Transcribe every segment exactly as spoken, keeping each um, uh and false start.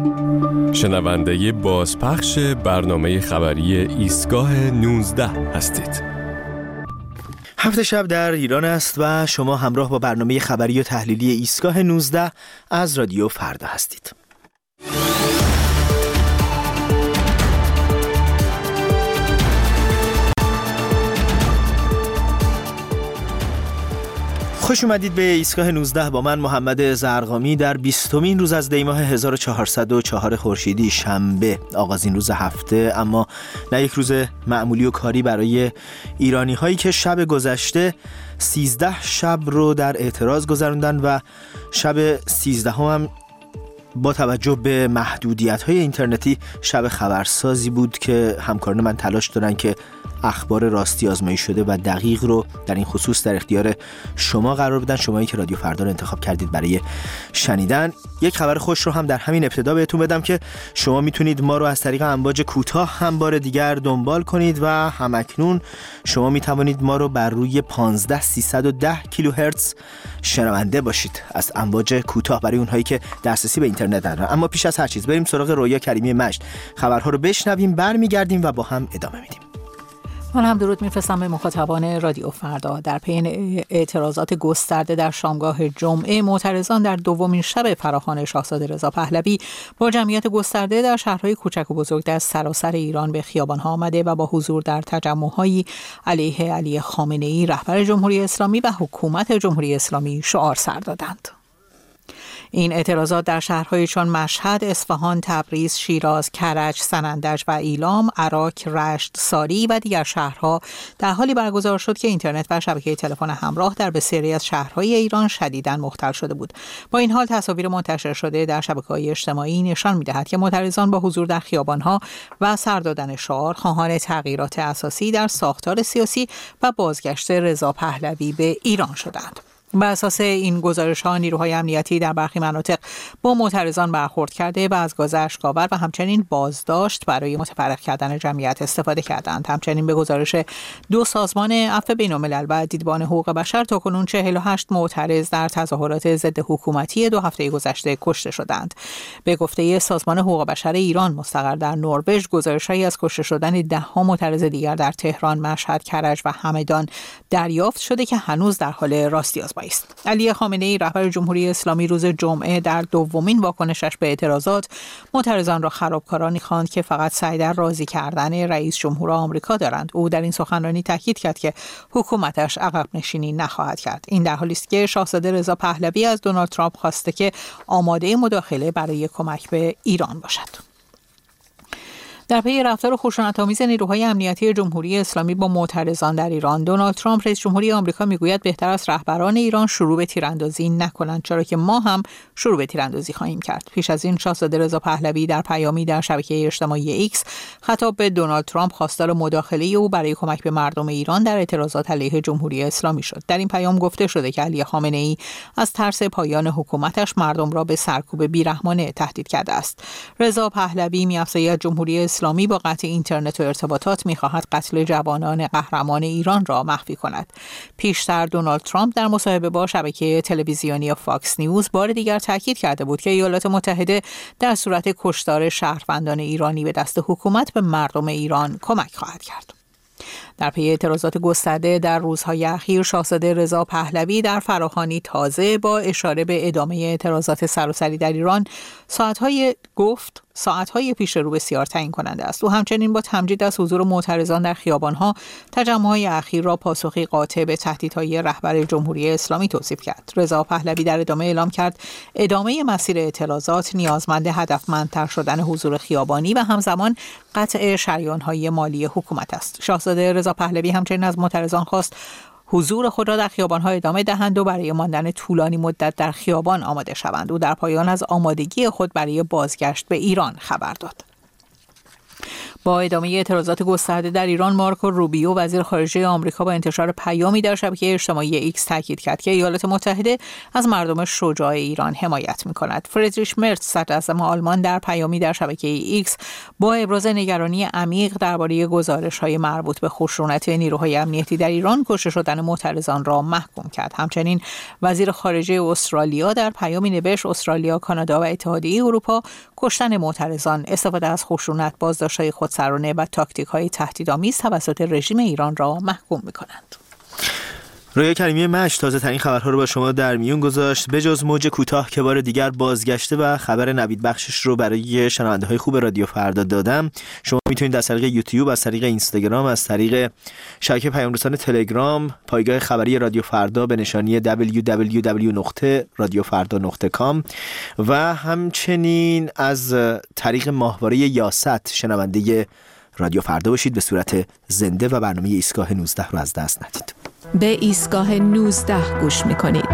شنونده بازپخش برنامه خبری ایستگاه نوزده هستید. هفت شب در ایران است و شما همراه با برنامه خبری و تحلیلی ایستگاه نوزده از رادیو فردا هستید. خوش اومدید به ایستگاه نوزده با من محمد زرقامی در بیستمین روز از دی ماه هزار و چهارصد و چهار خورشیدی، شنبه، آغازین روز هفته، اما نه یک روز معمولی و کاری برای ایرانی هایی که شب گذشته سیزده شب رو در اعتراض گذروندن و شب سیزدهم هم با توجه به محدودیت‌های اینترنتی شب خبرسازی بود که همکاران من تلاش دارن که اخبار راستی آزمایی شده و دقیق رو در این خصوص در اختیار شما قرار بدن، شمایی که رادیو فردا رو انتخاب کردید برای شنیدن. یک خبر خوش رو هم در همین ابتدا بهتون بدم که شما میتونید ما رو از طریق امواج کوتاه هم بار دیگر دنبال کنید و همکنون شما میتوانید ما رو بر روی پانزده هزار سیصد و ده کیلوهرتز شنونده باشید از امواج کوتاه برای اونهایی که دسترسی به اینترنت دارن. اما پیش از هر چیز بریم سراغ رویا کریمی مجد، خبرها رو بشنویم، برمیگردیم و با هم ادامه میدیم. من هم درود میفرستم به مخاطبان رادیو فردا. در پی اعتراضات گسترده در شامگاه جمعه، معترضان در دومین شب فراخوان شاهزاده رضا پهلوی با جمعیت گسترده در شهرهای کوچک و بزرگ در سراسر ایران به خیابان‌ها آمده و با حضور در تجمع‌هایی علیه علی خامنه‌ای رهبر جمهوری اسلامی و حکومت جمهوری اسلامی شعار سر دادند. این اعتراضات در شهرهای چون مشهد، اصفهان، تبریز، شیراز، کرج، سنندج و ایلام، عراق، رشت، ساری و دیگر شهرها در حالی برگزار شد که اینترنت و شبکه تلفن همراه در بسیاری از شهرهای ایران شدیداً مختل شده بود. با این حال تصاویر منتشر شده در شبکه‌های اجتماعی نشان می‌دهد که معترضان با حضور در خیابان‌ها و سر دادن شعار خواهان تغییرات اساسی در ساختار سیاسی و بازگشت رضا پهلوی به ایران شدند. بر اساس این گزارش‌ها، نیروهای امنیتی در برخی مناطق با معترضان برخورد کرده و از گاز اشک‌آور و همچنین بازداشت برای متفرق کردن جمعیت استفاده کردند. همچنین به گزارش دو سازمان عفو بین‌الملل و دیدبان حقوق بشر، تاکنون چهل و هشت معترض در تظاهرات ضد حکومتی دو هفته گذشته کشته شدند. به گفته سازمان حقوق بشر ایران مستقر در نروژ، گزارش‌هایی از کشته شدن ده‌ها معترض دیگر در تهران، مشهد، کرج و همدان دریافت شده که هنوز در حال راستی‌آزمایی است. علی خامنه‌ای رهبر جمهوری اسلامی روز جمعه در دومین واکنشش به اعتراضات معترضان را خرابکارانی خواند که فقط سعی در راضی کردن رئیس جمهور آمریکا دارند. او در این سخنرانی تاکید کرد که حکومتش عقب نشینی نخواهد کرد. این در حالی است که شاهزاده رضا پهلوی از دونالد ترامپ خواسته که آماده مداخله برای کمک به ایران باشد. در پی رفتار خشونت‌آمیز نیروهای امنیتی جمهوری اسلامی با معترضان در ایران، دونالد ترامپ رئیس جمهوری آمریکا میگوید بهتر است رهبران ایران شروع به تیراندازی نکنند، چرا که ما هم شروع به تیراندازی خواهیم کرد. پیش از این شاهزاده رضا پهلوی در پیامی در شبکه اجتماعی ایکس خطاب به دونالد ترامپ خواستار مداخله او برای کمک به مردم ایران در اعتراضات علیه جمهوری اسلامی شد. در این پیام گفته شده که علی خامنه‌ای از ترس پایان حکومتش مردم را به سرکوب بیرحمانه تهدید کرده است. رضا پهلوی می‌افزاید جمهوری اسلامی با قطع اینترنت و ارتباطات می‌خواهد قتل جوانان قهرمان ایران را مخفی کند. پیشتر دونالد ترامپ در مصاحبه با شبکه تلویزیونی فاکس نیوز بار دیگر تاکید کرده بود که ایالات متحده در صورت کشتار شهروندان ایرانی به دست حکومت به مردم ایران کمک خواهد کرد. در پی اعتراضات گسترده در روزهای اخیر، شاهزاده رضا پهلوی در فراخوانی تازه با اشاره به ادامه اعتراضات سراسری در ایران ساعتهای گفت ساعتهای پیش رو بسیار تعیین کننده است. او همچنین با تمجید از حضور معترضان در خیابان‌ها، تجمع‌های اخیر را پاسخی قاطع به تهدیدهای رهبر جمهوری اسلامی توصیف کرد. رضا پهلوی در ادامه اعلام کرد ادامه مسیر اعتراضات نیازمند هدفمندتر شدن حضور خیابانی و همزمان قطع شریان‌های مالی حکومت است. شاهزاده رضا پهلوی همچنین از معترضان خواست حضور خود را در خیابان‌ها ادامه دهند و برای ماندن طولانی مدت در خیابان آماده شوند. او در پایان از آمادگی خود برای بازگشت به ایران خبر داد. با ادامه اعتراضات گسترده در ایران، مارکو روبیو وزیر خارجه آمریکا با انتشار پیامی در شبکه اجتماعی ایکس تاکید کرد که ایالات متحده از مردم شجاع ایران حمایت می‌کند. فریدریش مرتز صدراعظم آلمان در پیامی در شبکه ایکس با ابراز نگرانی عمیق درباره گزارش‌های مربوط به خشونت نیروهای امنیتی در ایران کشته شدن معترضان را محکوم کرد. همچنین وزیر خارجه استرالیا در پیامی نوشت استرالیا، کانادا و اتحادیه اروپا کشتن معترضان، استفاده از خشونت، بازداشت‌های خودسرانه و تاکتیک‌های تهدیدآمیز توسط رژیم ایران را محکوم می‌کنند. رویا کریمی مشت تازه ترین خبرها رو با شما در میون گذاشت. بجز موج کوتاه که بار دیگر بازگشته و خبر نوید بخشش رو برای شنونده‌های خوب رادیو فردا دادم، شما میتونید از طریق یوتیوب، از طریق اینستاگرام، از طریق شبکه پیام‌رسان تلگرام، پایگاه خبری رادیو فردا به نشانی دبلیو دبلیو دبلیو دات رادیو فردا دات کام و همچنین از طریق ماهواره یاست شنونده رادیو فردا باشید به صورت زنده و برنامه ایستگاه نوزده رو از دست ندید. به ایستگاه نوزده گوش میکنید.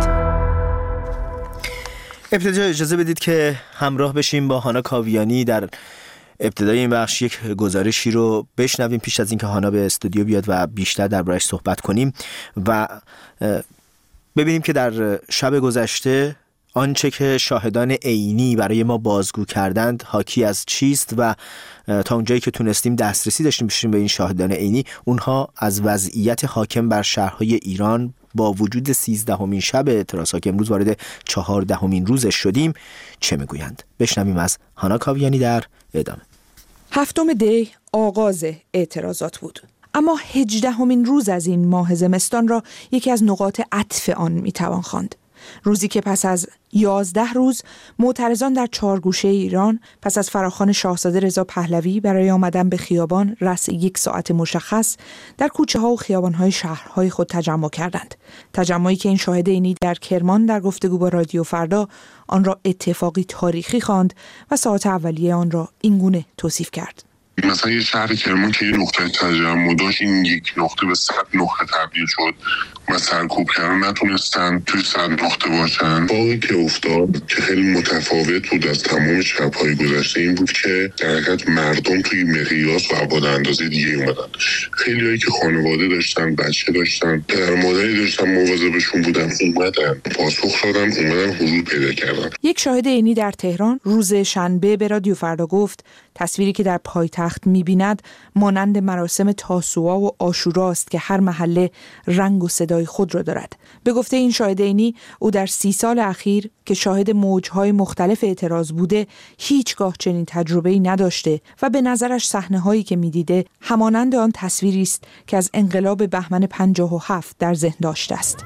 ابتدا اجازه بدید که همراه بشیم با هانا کاویانی در ابتدای این بخش یک گزارشی رو بشنویم پیش از اینکه هانا به استودیو بیاد و بیشتر دربارش صحبت کنیم و ببینیم که در شب گذشته آنچه که شاهدان عینی برای ما بازگو کردند حاکی از چیست و تا اونجایی که تونستیم دسترسی داشتیم بشیم به این شاهدان عینی، اونها از وضعیت حاکم بر شهرهای ایران با وجود سیزدهمین شب اعتراضات که امروز وارد چهاردهمین روزش شدیم چه میگویند. بشنویم از هانا کاویانی در ادامه. هفتم دی آغاز اعتراضات بود، اما هجدهمین روز از این ماه زمستان را یکی از نقاط عطف آن میتوان خواند. روزی که پس از یازده روز معترضان در چهار گوشه ایران پس از فراخوان شاهزاده رضا پهلوی برای آمدن به خیابان رأس یک ساعت مشخص در کوچه ها و خیابان های شهرهای خود تجمع کردند. تجمعی که این شاهد عینی در کرمان در گفتگو با رادیو فردا آن را اتفاقی تاریخی خواند و ساعات اولیه آن را اینگونه توصیف کرد. مثلا یه شهر کرمان که یه نقطه تجمع داشت، این یک نقطه به صد نقطه تبدیل شد و سرکوب کردن نتونستن توی صد نقطه باشن. باقی که افتاد که خیلی متفاوت بود از تمام شب‌های گذشته این بود که در حقیقت مردم توی مقیاس و ابعاد اندازه دیگه اومدن. خیلیایی که خانواده داشتن، بچه داشتن، پدر مادری داشتن، مواظبشون بودن، اومدن پاسخ دادن، اومدن حضور پیدا کردن. یک شاهد عینی در تهران روز شنبه به رادیو فردا گفت تصویری که در پایتخت می‌بیند مانند مراسم تاسوعا و عاشورا است که هر محله رنگ و صدای خود را دارد. به گفته این شاهد عینی، او در سی سال اخیر که شاهد موج‌های مختلف اعتراض بوده هیچگاه چنین تجربه‌ای نداشته و به نظرش صحنه‌هایی که می‌دیده همانند آن تصویری است که از انقلاب بهمن پنجاه و هفت در ذهن داشته است.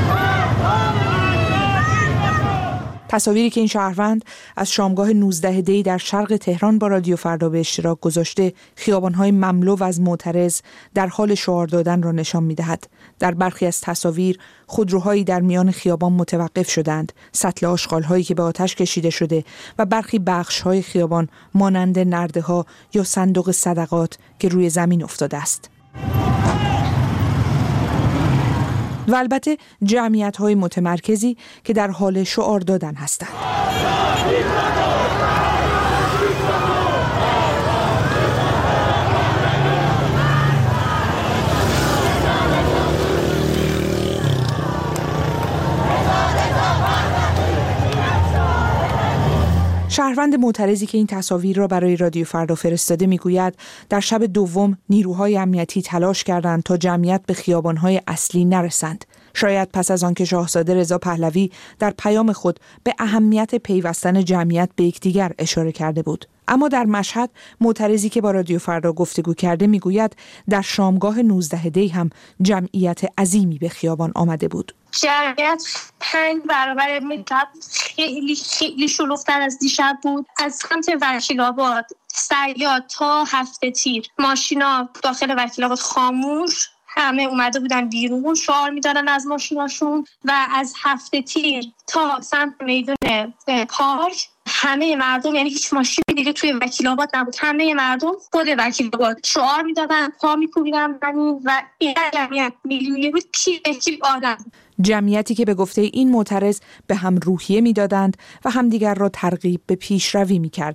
تصاویری که این شهروند از شامگاه نوزده دی در شرق تهران با رادیو فردا به اشتراک گذاشته خیابان‌های مملو از معترض در حال شعار دادن را نشان می‌دهد. در برخی از تصاویر خودروهایی در میان خیابان متوقف شدند، سطل آشغال‌هایی که به آتش کشیده شده و برخی بخش‌های خیابان مانند نرده‌ها یا صندوق صدقات که روی زمین افتاده است. و البته جمعیت‌های متمرکزی که در حال شعار دادن هستند. شهروند معترضی که این تصاویر را برای رادیو فردا فرستاده میگوید در شب دوم نیروهای امنیتی تلاش کردند تا جمعیت به خیابان‌های اصلی نرسند. شاید پس از آنکه شاهزاده رضا پهلوی در پیام خود به اهمیت پیوستن جمعیت به یکدیگر اشاره کرده بود. اما در مشهد معترضی که با رادیو فردا گفتگو کرده میگوید در شامگاه نوزده دی هم جمعیت عظیمی به خیابان آمده بود. جمعیت پنج برابر مدت خیلی خیلی شلوغ‌تر از دیشب بود. از سمت وکیل‌آباد، صیاد تا هفته تیر ماشینا داخل وکیل‌آباد خاموش، همه اومده بودن بیرون شعار میدادن از ماشیناشون و از هفته تیر تا سمت میدون پارک همه مردم، یعنی هیچ ماشینی دیگه توی وکیل‌آباد نبود، همه مردم خود وکیل‌آباد شعار میدادن، پا می‌کوبیدن و این جمعیت میلیونی بود، کی کی آدم. جمعیتی که به گفته این معترض به هم روحیه میدادند و همدیگر را ترغیب به پیشروی میکردند.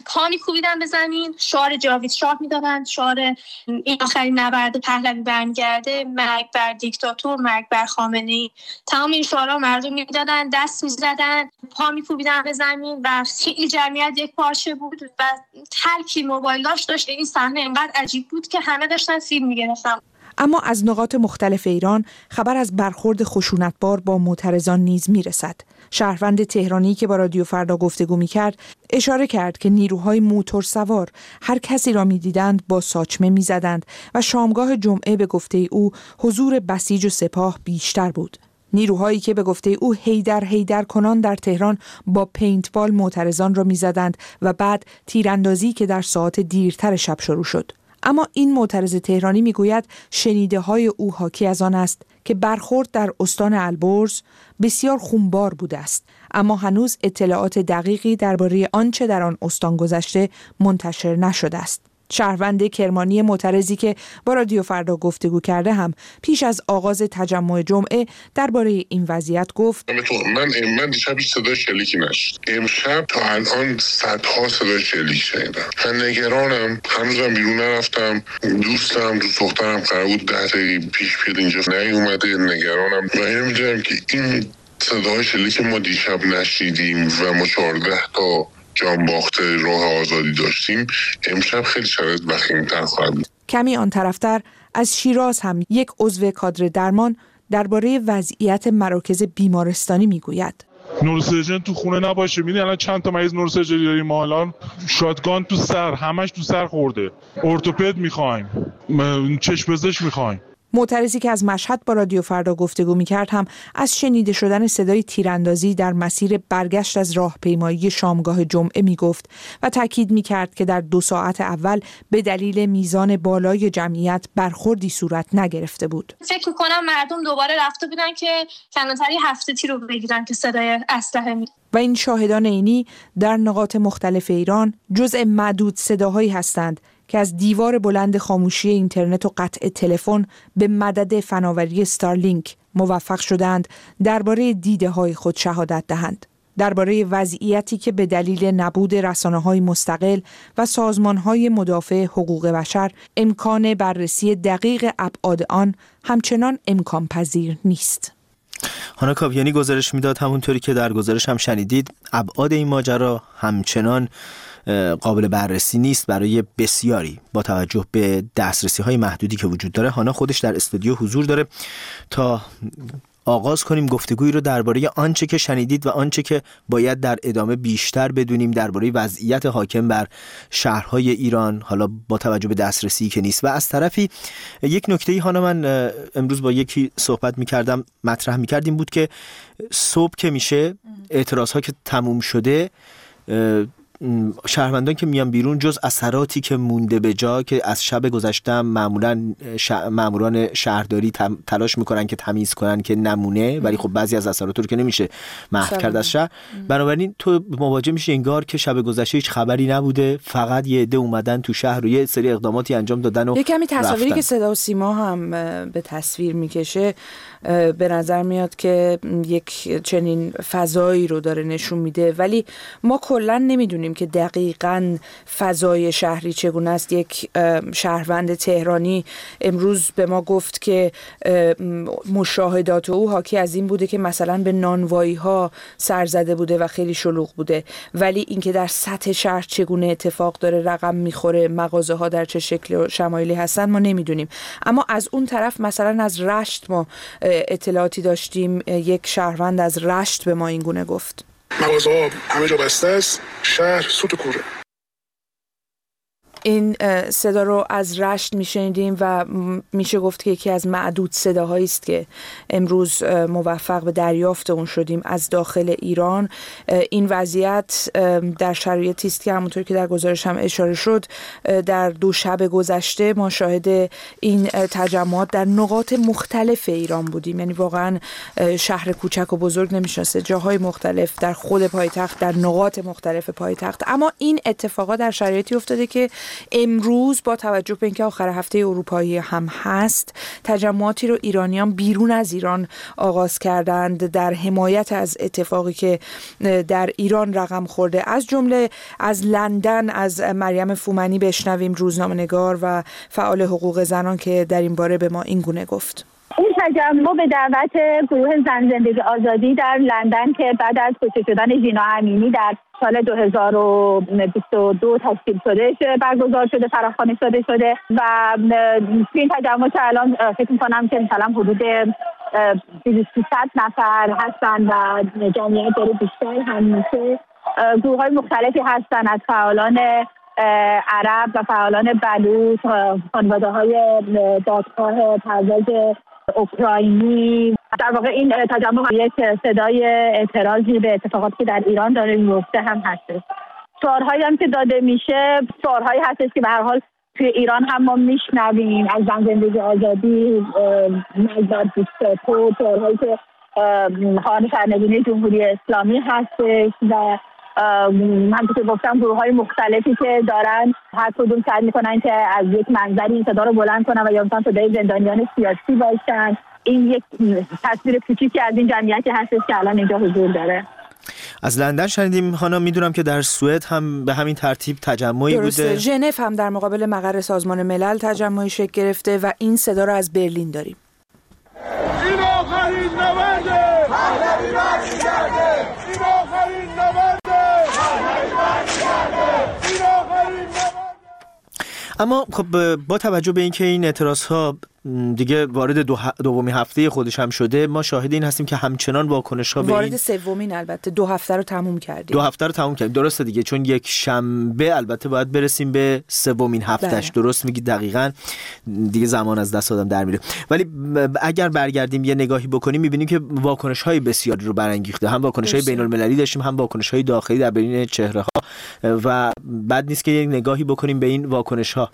پا میکوبیدن به زمین، شعار جاوید شاه میدادن، شعار این آخرین نبرد پهلوی برمیگرده، مرگ بر دیکتاتور، مرگ بر خامنه‌ای. تمام این شعارها مردم میدادن، دست میزدن، پا میکوبیدن به زمین و خیلی جمعیت یک پارچه بود و هر کی موبایلاش داشت. این صحنه اینقدر عجیب بود که همه داشتن فیلم میگرفتن. اما از نقاط مختلف ایران خبر از برخورد خشونتبار با معترضان نیز میرسد. شهروند تهرانی که با رادیو فردا گفتگو میکرد اشاره کرد که نیروهای موتور سوار هر کسی را میدیدند با ساچمه میزدند و شامگاه جمعه به گفته او حضور بسیج و سپاه بیشتر بود. نیروهایی که به گفته او هیدر هیدر کنان در تهران با پینتبال معترضان را میزدند و بعد تیراندازی که در ساعات دیرتر شب شروع شد. اما این معترض تهرانی میگوید شنیده های او حاکی از آن است که برخورد در استان البرز بسیار خونبار بوده است، اما هنوز اطلاعات دقیقی درباره آنچه در آن استان گذشته منتشر نشده است. شهروند کرمانی معترضی که با رادیو فردا گفتگو کرده هم پیش از آغاز تجمع جمعه درباره این وضعیت گفت: من من دیشب صدای شلیکی نشد. امشب تا الان صدها صدای شلیک شنیدم. من نگرانم. هنوزم بیرون نرفتم. دوستم دوست دخترم قرار بود ده دقیقه پیش بیاد اینجا نیومده. نگرانم و نمیدونم که این صدای شلیک ما دیشب نشیدیم و ما چهارده تا جان باخته راه آزادی داشتیم، امشب خیلی شرایط وخیم‌تر خواهد بود. کمی آن طرفتر از شیراز هم یک عضو کادر درمان درباره وضعیت مراکز بیمارستانی میگوید: نوروسرجن تو خونه نباشه. میدونی الان چند تا مریض نوروسرجری داریم ما الان؟ شاتگان تو سر، همش تو سر خورده. ارتوپد میخوایم، چشم پزشک میخوایم. معترضی که از مشهد با رادیو فردا گفتگو می‌کرد هم از شنیده شدن صدای تیراندازی در مسیر برگشت از راهپیمایی شامگاه جمعه میگفت و تاکید می‌کرد که در دو ساعت اول به دلیل میزان بالای جمعیت برخوردی صورت نگرفته بود. فکر می‌کنم مردم دوباره رفته بودن که کلانتری هفته تی رو بگیرن که صدای اسلحه می. و این شاهدان عینی در نقاط مختلف ایران جزء معدود صداهایی هستند که از دیوار بلند خاموشی اینترنت و قطع تلفن به مدد فناوری استارلینک موفق شدند درباره دیده‌های خود شهادت دهند. درباره وضعیتی که به دلیل نبود رسانه‌های مستقل و سازمان‌های مدافع حقوق بشر امکان بررسی دقیق ابعاد آن همچنان امکان پذیر نیست. هانا کاویانی گزارش میداد، همونطوری که در گزارش هم شنیدید، ابعاد این ماجرا همچنان قابل بررسی نیست برای بسیاری با توجه به دسترسی های محدودی که وجود داره. هانا خودش در استودیو حضور داره تا آغاز کنیم گفتگویی رو درباره آنچه که شنیدید و آنچه که باید در ادامه بیشتر بدونیم درباره وضعیت حاکم بر شهرهای ایران، حالا با توجه به دسترسی که نیست. و از طرفی یک نکته‌ای هانا، من امروز با یکی صحبت می‌کردم، مطرح می‌کردیم بود که صبح که میشه اعتراض‌ها که تموم شده، شهروندان که میان بیرون جز اثراتی که مونده به جا که از شب گذشته معمولا ماموران شهرداری تلاش میکنن که تمیز کنن که نمونه، ولی خب بعضی از اثرات رو که نمیشه محو کرد از شهر. بنابراین تو مواجه میشه انگار که شب گذشته هیچ خبری نبوده، فقط یه عده اومدن تو شهر و یه سری اقداماتی انجام دادن و یه کمی تصاویری رفتن. که صدا و سیما هم به تصویر میکشه به نظر میاد که یک چنین فضایی رو داره نشون میده، ولی ما کلا نمیدونیم که دقیقاً فضای شهری چگونه است. یک شهروند تهرانی امروز به ما گفت که مشاهدات او حاکی از این بوده که مثلا به نانوایی ها سر زده بوده و خیلی شلوغ بوده، ولی اینکه در سطح شهر چگونه اتفاق داره، رقم میخوره، مغازه ها در چه شکل و شمایلی هستن، ما نمیدونیم. اما از اون طرف مثلا از رشت ما اطلاعاتی داشتیم. یک شهروند از رشت به ما این گونه گفت: مغازه‌ها همه جا بسته است، شهر سوت کوره. این صدا رو از رشت میشنیدیم و میشه گفت که یکی از معدود صداهایی است که امروز موفق به دریافت اون شدیم از داخل ایران. این وضعیت در شرایطی است که همونطور که در گزارش هم اشاره شد، در دو شب گذشته ما شاهد این تجمعات در نقاط مختلف ایران بودیم. یعنی واقعا شهر کوچک و بزرگ نمیشناسه، جاهای مختلف در خود پایتخت، در نقاط مختلف پایتخت. اما این اتفاقات در شرایطی افتاده که امروز با توجه به اینکه آخر هفته اروپایی هم هست، تجمعاتی رو ایرانیان بیرون از ایران آغاز کردند در حمایت از اتفاقی که در ایران رقم خورده. از جمله از لندن از مریم فومنی بشنویم، روزنامه‌نگار و فعال حقوق زنان، که در این باره به ما این گونه گفت. این تجمع به دعوت گروه زن زندگی آزادی در لندن که بعد از کشته شدن ژینا امینی در سال دو هزار و بیست و دو تشکیل شده برگزار شده، فراخوانی شده شده و این تجمع که الان فکر می‌کنم که مثلا حدود سیصد نفر هستن و جمعیت داره بیشتر هم میشه. گروه‌های مختلفی هستن، از فعالان عرب و فعالان بلوچ، خانواده‌های دادخواه پرواز اوکراینی. در واقع این تجمع یک صدای اعتراضی به اتفاقاتی که در ایران داره میفته هم هست. شعارهایی هم که داده میشه شعارهایی هستش که به هر حال توی ایران هم ما میشنویم، از زن زندگی آزادی، مجبر بیستو، شعارهایی که خواهان سرنگونی جمهوری اسلامی هستش و من که گفتم گروه های مختلفی که دارن هر کدوم سعی میکنن که از یک منظری این صدا رو بلند کنن و یا مثلا صدای زندانیان سیاسی باشن. این یک تصویر کوچیکی از این جمعیتی هستش که الان اینجا حضور داره. از لندن شنیدیم خانم، میدونم که در سوئد هم به همین ترتیب تجمعی درسته. بوده. ژنو هم در مقابل مقر سازمان ملل تجمعی شکل گرفته و این صدا رو از برلین داریم. این آخرین نبرده پهلوی برمیگرده، این آخرین نبرده پهلوی برمیگرده، این آخرین نبرده. اما خب با توجه به اینکه این اعتراض‌ها دیگه وارد دو دومین هفته خودش هم شده، ما شاهد این هستیم که همچنان واکنش‌ها به وارد این سومین البته دو هفته رو تموم کردیم. دو هفته رو تموم کردیم، درسته دیگه، چون یک شنبه البته باید برسیم به سومین هفتهش. درست میگی، دقیقاً دیگه زمان از دست آدم در میره. ولی اگر برگردیم یه نگاهی بکنیم می‌بینیم که واکنش‌های بسیاری رو برانگیخته، هم واکنش‌های بین‌المللی داشتیم، هم واکنش‌های داخلی در بین چهره‌ها و بد نیست که یک نگاهی بکنیم به این واکنش‌ها.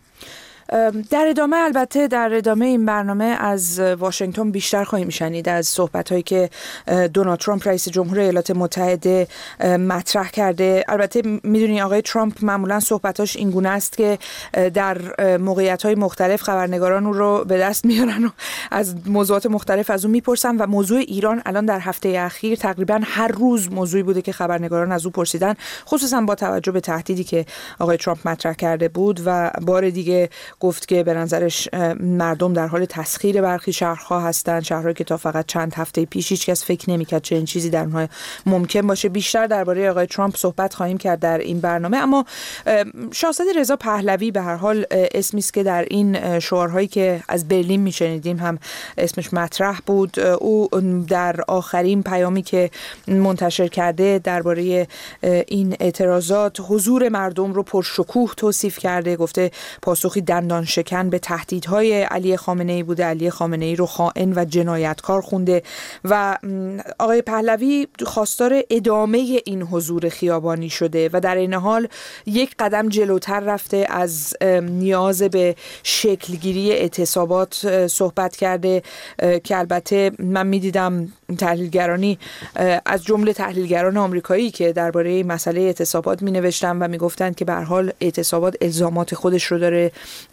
در ادامه البته در ادامه این برنامه از واشنگتن بیشتر خواهیم شنید از صحبت‌هایی که دونالد ترامپ رئیس جمهور ایالات متحده مطرح کرده. البته میدونی آقای ترامپ معمولا صحبتاش این گونه است که در موقعیت‌های مختلف خبرنگاران رو به دست میارن و از موضوعات مختلف از اون میپرسن و موضوع ایران الان در هفته اخیر تقریبا هر روز موضوعی بوده که خبرنگاران از اون پرسیدن، خصوصا با توجه به تهدیدی که آقای ترامپ مطرح کرده بود و بار دیگه گفت که به نظرش مردم در حال تسخیر برخی شهرها هستن، شهرهایی که تا فقط چند هفته پیش هیچ کس فکر نمی‌کرد چنین چیزی در اونها ممکن باشه. بیشتر درباره آقای ترامپ صحبت خواهیم کرد در این برنامه، اما شاهزاده رضا پهلوی به هر حال اسمی است که در این شعارهایی که از برلین میشنیدیم هم اسمش مطرح بود. او در آخرین پیامی که منتشر کرده درباره این اعتراضات حضور مردم رو پرشکوه توصیف کرده، گفته پاسخی دندان شکن به تهدیدهای علی خامنه‌ای بوده، علی خامنه‌ای رو خائن و جنایتکار خونده و آقای پهلوی خواستار ادامه این حضور خیابانی شده و در این حال یک قدم جلوتر رفته، از نیاز به شکلگیری اعتصابات صحبت کرده که البته من می‌دیدم تحلیلگرانی از جمله تحلیلگران آمریکایی که درباره مسئله اعتصابات می‌نوشتن و می‌گفتند که به هر حال اعتصابات الزامات خودش رو داره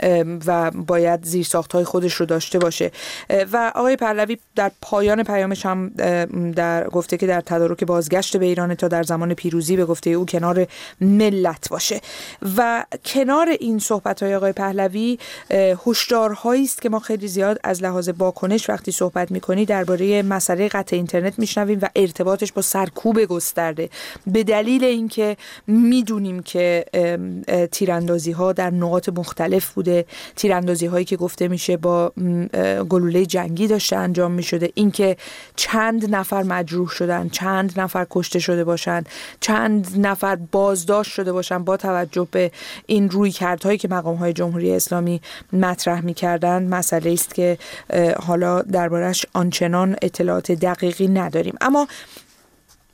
و باید زیرساخت‌های خودش رو داشته باشه و آقای پهلوی در پایان پیامش هم در گفته که در تدارک بازگشت به ایران تا در زمان پیروزی به گفته او کنار ملت باشه و کنار این صحبت‌های آقای پهلوی هشدارهایی است که ما خیلی زیاد از لحاظ واکنش وقتی صحبت می‌کنی درباره مسئله قطع اینترنت میشنویم و ارتباطش با سرکوب گسترده، به دلیل اینکه میدونیم که تیراندازی‌ها در نقاط مختلف بوده، تیراندازی هایی که گفته میشه با گلوله جنگی داشته انجام میشده، اینکه چند نفر مجروح شدن، چند نفر کشته شده باشند، چند نفر بازداشت شده باشند با توجه به این رویکردهایی که مقام های جمهوری اسلامی مطرح میکردن، مسئله است که حالا دربارش آنچنان اطلاعات دقیقی نداریم. اما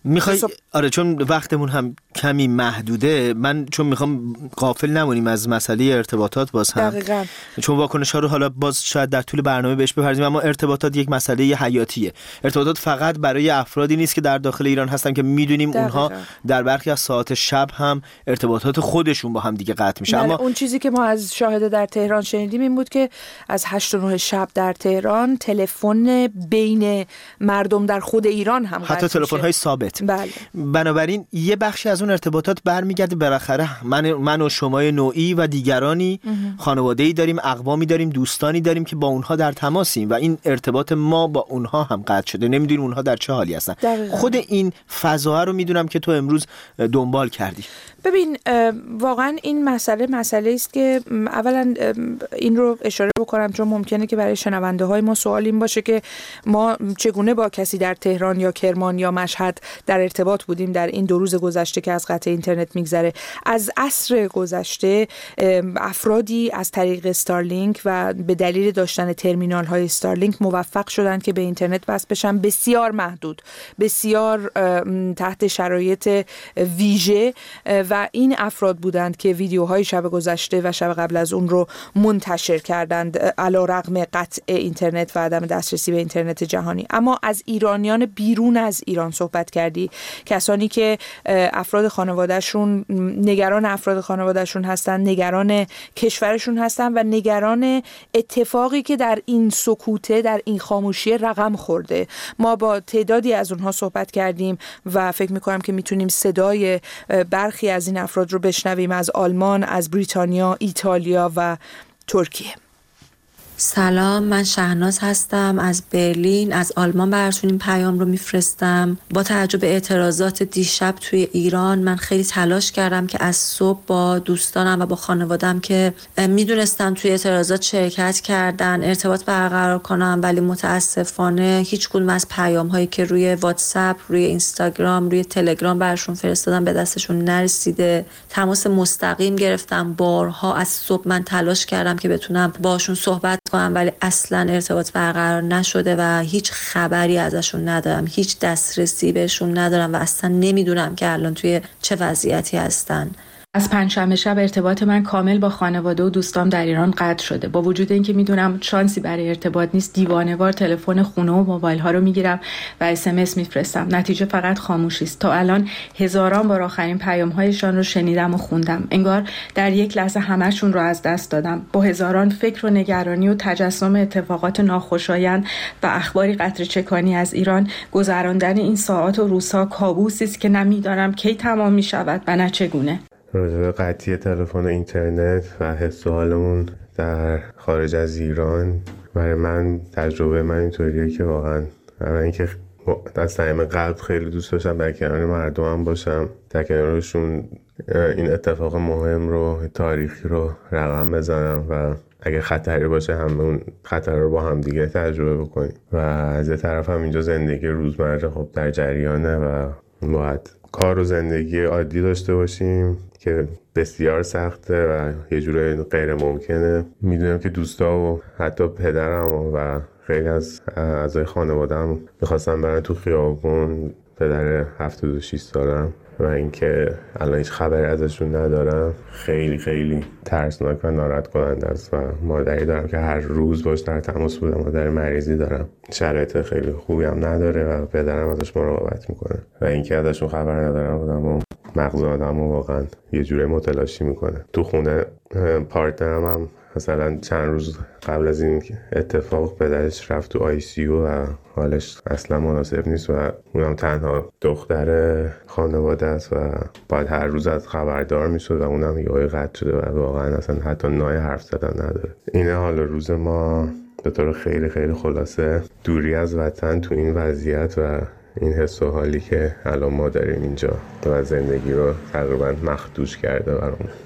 میخوای آره چون وقتمون هم کمی محدوده، من چون میخوام غافل نمونیم از مسئله ارتباطات باز هم دقیقاً. چون واکنش ها رو حالا باز شاید در طول برنامه بهش بپردازیم، اما ارتباطات یک مسئله حیاتیه. ارتباطات فقط برای افرادی نیست که در داخل ایران هستن که میدونیم اونها در برخی از ساعات شب هم ارتباطات خودشون با هم دیگه قطع میشه. اما اون چیزی که ما از شاهد در تهران شنیدیم این بود که از هشت و نه شب در تهران تلفن بین مردم در خود ایران هم قطع حتی تلفن های ثابت. بله. بنابراین یه بخشی از اون ارتباطات برمیگرده بالاخره من من و شمای نوعی و دیگرانی خانواده‌ای داریم، اقوامی داریم، دوستانی داریم که با اونها در تماسیم و این ارتباط ما با اونها هم قطع شده، نمیدونیم اونها در چه حالی هستن. دقیقا. خود این فضا رو میدونم که تو امروز دنبال کردی. ببین واقعا این مسئله مسئله است که اولا این رو اشاره بکنم چون ممکنه که برای شنونده های ما سوال این باشه که ما چگونه با کسی در تهران یا کرمان یا مشهد در ارتباط بودیم در این دو روز گذشته که از قطع اینترنت میگذره. از عصر گذشته افرادی از طریق استارلینک و به دلیل داشتن ترمینال های استارلینک موفق شدند که به اینترنت وصل بشن، بسیار محدود، بسیار تحت شرایط ویژه، و این افراد بودند که ویدیوهای شب گذشته و شب قبل از اون رو منتشر کردند علیرغم قطع اینترنت و عدم دسترسی به اینترنت جهانی. اما از ایرانیان بیرون از ایران صحبت کردی، کسانی که افراد خانوادهشون نگران افراد خانوادهشون هستن، نگران کشورشون هستن و نگران اتفاقی که در این سکوته، در این خاموشی رقم خورده. ما با تعدادی از اونها صحبت کردیم و فکر میکنم که میتونیم صدای برخی از این افراد رو بشنویم، از آلمان، از بریتانیا، ایتالیا و ترکیه. سلام، من شهناز هستم از برلین. از آلمان براتون این پیام رو میفرستم. با توجه به اعتراضات دیشب توی ایران من خیلی تلاش کردم که از صبح با دوستانم و با خانوادم که میدونستم توی اعتراضات شرکت کردن ارتباط برقرار کنم، ولی متاسفانه هیچ کدوم از پیام هایی که روی واتساپ، روی اینستاگرام، روی تلگرام براشون فرستادم به دستشون نرسیده. تماس مستقیم گرفتم بارها، از صبح من تلاش کردم که بتونم باشون صحبت کنم ولی اصلا ارتباط برقرار نشده و هیچ خبری ازشون ندارم، هیچ دسترسی بهشون ندارم و اصلا نمیدونم که الان توی چه وضعیتی هستن. از پنجشنبه شب ارتباط من کامل با خانواده و دوستام در ایران قطع شده. با وجود اینکه میدونم شانسی برای ارتباط نیست، دیوانه‌وار تلفن خونه و موبایل ها رو میگیرم و اس ام اس میفرستم. نتیجه فقط خاموشی است. تا الان هزاران بار آخرین پیام هایشان رو شنیدم و خوندم. انگار در یک لحظه همه‌شون رو از دست دادم. با هزاران فکر و نگرانی و تجسم اتفاقات ناخوشایند و اخباری قطره چکانی از ایران، گذراندن این ساعات و روزها کابوسی است که نمیدانم کی تمام میشود و نه چگونه. راجع به قطعی تلفن اینترنت و حس و حالمون در خارج از ایران، برای من تجربه من اینطوریه که واقعا برای اینکه از صمیم قلب خیلی دوست داشتم در کنار مردمم باشم، در کنارشون این اتفاق مهم رو، تاریخی رو رقم بزنم و اگه خطری باشه هم اون خطر رو با هم دیگه تجربه بکنیم. و از یه طرف هم اینجا زندگی روزمره خب در جریانه و باید کار و زندگی عادی داشته باشیم که بسیار سخته و یه جوری غیر ممکنه. میدونم که دوستا و حتی پدرم و خیلی از اعضای خانواده‌ام می‌خواستن برن تو خیابون، پدر هفتاد و شش سالم، و اینکه الان هیچ خبری ازشون ندارم خیلی خیلی ترسناک و ناراحت کننده است. و مادری دارم که هر روز باش در تماس بودم، مادر مریضی دارم، شرایط خیلی خوبی هم نداره و پدرم ازش مراقبت میکنه و اینکه ازشون خبر ندارم بودم و مغز آدمو واقعا یه جوری متلاشی میکنه. تو خونه پارتنرم هم مثلا چند روز قبل از این اتفاق پدرش رفت تو آی سی یو و حالش اصلا مناسب نیست و اونم تنها دختر خانواده است و باید هر روز از خبردار میشد و اونم یهویی قطع شده و واقعا اصلا حتی نای حرف زدن نداره. این حال روز ما به طور خیلی خیلی خلاصه، دوری از وطن تو این وضعیت و این حس و حالی که الان ما داریم اینجا و زندگی رو تقریبا مخدوش کرده برامون.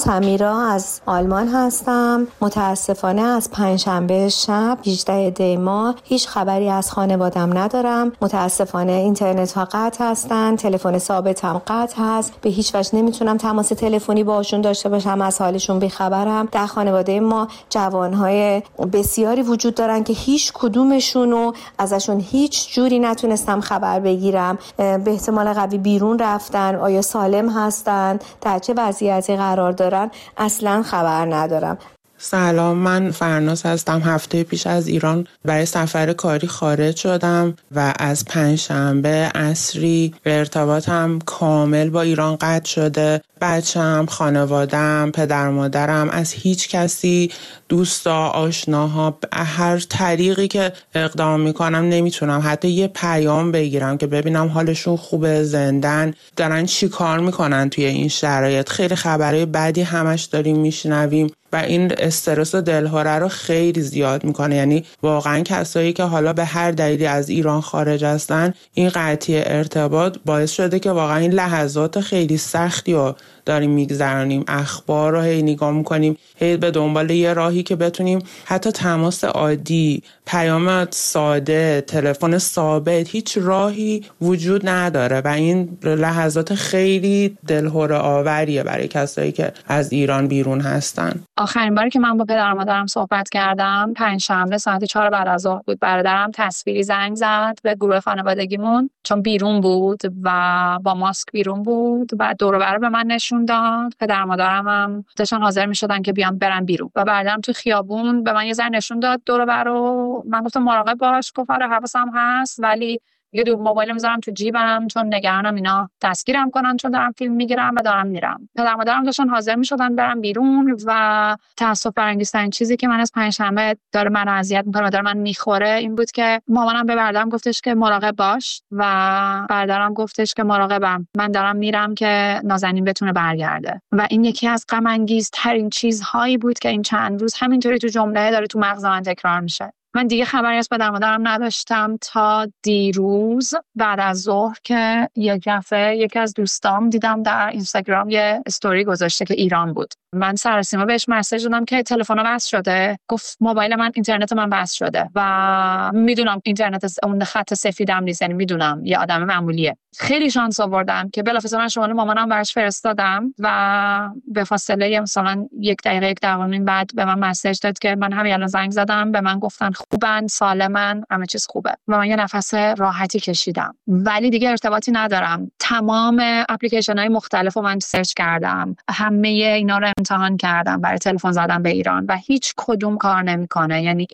سمیرا از آلمان هستم. متاسفانه از پنجشنبه شب هجدهم دی ماه هیچ خبری از خانوادم ندارم. متاسفانه اینترنت ها قطع هستن، تلفن ثابتم قطع هست، به هیچ وجه نمیتونم تماس تلفنی باشون داشته باشم، از حالشون بیخبرم. در خانواده ما جوانهای بسیاری وجود دارن که هیچ کدومشونو ازشون هیچ جوری نتونستم خبر بگیرم. به احتمال قوی بیرون رفتن، آیا سالم هستن، در چه وضعیتی قرار دارن، اصلا خبر ندارم. سلام، من فرناز هستم. هفته پیش از ایران برای سفر کاری خارج شدم و از پنجشنبه عصری ارتباطم کامل با ایران قطع شده. بچه‌م، خانواده‌ام، پدر مادرم، از هیچ کسی، دوستا، آشناها، هر طریقی که اقدام میکنم نمیتونم حتی یه پیام بگیرم که ببینم حالشون خوبه، زندن، دارن چی کار میکنن توی این شرایط. خیلی خبرهای بدی همش داریم میشنویم و این استرس و دلهره رو خیلی زیاد میکنه. یعنی واقعا کسایی که حالا به هر دلیلی از ایران خارج هستن، این قطعی ارتباط باعث شده که واقعا این لحظات خیلی سختی رو داریم میگذرونیم. اخبار رو هی نگاه میکنیم، هی به دنبال یه راهی که بتونیم حتی تماس عادی، پیام ساده، تلفن ثابت، هیچ راهی وجود نداره و این لحظات خیلی دلهره آوریه برای کسایی که از ایران بیرون هستن. آخرین باری که من با پدر و مادرم صحبت کردم پنجشنبه ساعت چهار بعد از ظهر بود. برادرم تصویری زنگ زد به گروه خانوادگیمون چون بیرون بود و با ماسک بیرون بود و دور و بر به من نشون داد. پدر و مادرم هم داشتن حاضر می‌شدن که بیان برن بیرون و برادرم تو خیابون به من یه ذره نشون داد دور و بر رو. من گفتم مراقب باش، گفت آره حواسم هست، ولی یه دو موبایل میذارم تو جیبم چون نگرانم اینا دستگیرم کنن چون دارم فیلم میگیرم و دارم میرم. پدر مادرم داشتن حاضر میشدن برم بیرون و تاسف برانگیزترین چیزی که من از پنجشنبه داره منو اذیت میکنه و داره من میخوره این بود که مامانم به برادرم گفتش که مراقب باش و برادرم گفتش که مراقبم، من دارم میرم که نازنین بتونه برگرده. و این یکی از غم انگیزترین چیزهایی بود که این چند روز همینطوری تو جمله داره تو مغز من تکرار میشه. من دیگه خبری از پدر مادرم نداشتم تا دیروز بعد از ظهر که یک دفعه یکی از دوستام دیدم در اینستاگرام یه استوری گذاشته که ایران بود. من سرسیمه بهش مسیج دادم که تلفن بس شده. گفت موبایل من اینترنت من بس شده و میدونم اینترنت اون خط سفیدم نیست، یعنی میدونم یه آدم معمولیه. خیلی شانس آوردم که بلافاصله من شماره مامانم براش فرستادم و به فاصله مثلا یک دقیقه یک دقیقه بعد به من مسیج داد که من همین الان زنگ زدم، به من گفتن خوبن، سالمن، همه چیز خوبه و من یه نفس راحتی کشیدم. ولی دیگه ارتباطی ندارم. تمام اپلیکیشن‌های مختلفو من سرچ کردم، همه اینا رو امتحان کردم برای تلفن زدن به ایران و هیچ کدوم کار نمیکنه. یعنی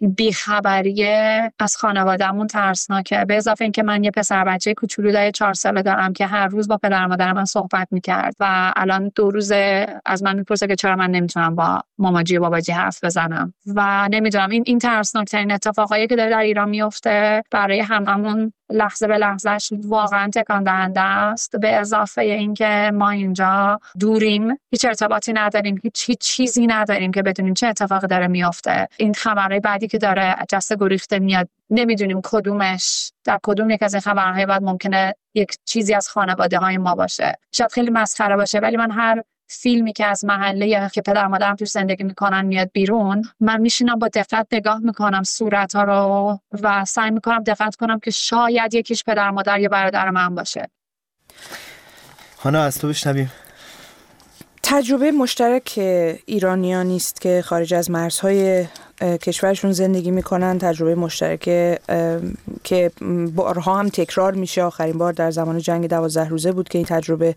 بیخبریه از خانواده‌مون ترسناکه. به اضافه اینکه من یه پسر بچه کوچولو داره چهار ساله دارم که هر روز با پدر و مادر من صحبت میکرد و الان دو روزه از من میپرسه که چرا من نمیتونم با ماماجی و باباجی حرف بزنم و نمیدونم. این این ترسناکترین اتفاقایی که داره در ایران میفته برای هممون لحظه به لحظهش واقعا تکان دهنده است. به اضافه اینکه ما اینجا دوریم، هیچ ارتباطی نداریم، هیچ هیچ چیزی نداریم که بدونیم چه اتفاقی داره میفته. این خبرهای بعدی که داره جسته گریخته میاد، نمیدونیم کدومش در کدوم یک از این خبرهای بعد ممکنه یک چیزی از خانواده های ما باشه. شاید خیلی مسخره باشه ولی من هر فیلمی که از محله که پدر مادرم توش زندگی میکنن میاد بیرون، من میشینم با دقت نگاه میکنم صورت‌ها رو و سعی میکنم دقت کنم که شاید یکیش پدر مادر یا برادر من باشه. هانا از تو بشنویم. تجربه مشترک ایرانیان است که خارج از مرزهای کشورشون زندگی میکنن، تجربه مشترک که بارها هم تکرار میشه. آخرین بار در زمان جنگ دوازده روزه بود که این تجربه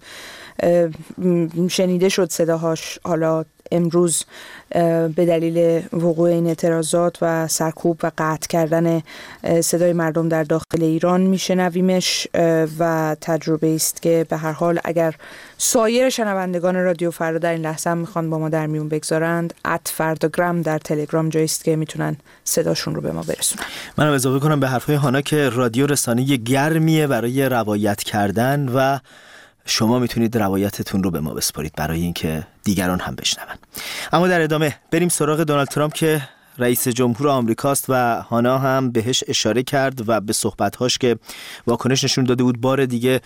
شنیده شد صداهاش. حالا امروز به دلیل وقوع این اعتراضات و سرکوب و قطع کردن صدای مردم در داخل ایران میشنویمش و تجربه است که به هر حال اگر سایر شنوندگان رادیو فردا در این لحظه هم میخوان با ما در میون بگذارند، ات فرداگرام در تلگرام جایی است که میتونن صداشون رو به ما برسونن. منم اضافه کنم به حرفهای هانا که رادیو رسانه گرمیه برای روایت کردن و شما میتونید روایتتون رو به ما بسپارید برای اینکه دیگران هم بشنون. اما در ادامه بریم سراغ دونالد ترامپ که رئیس جمهور آمریکاست و هانا هم بهش اشاره کرد و به صحبت‌هاش که واکنش نشون داده بود بار دیگه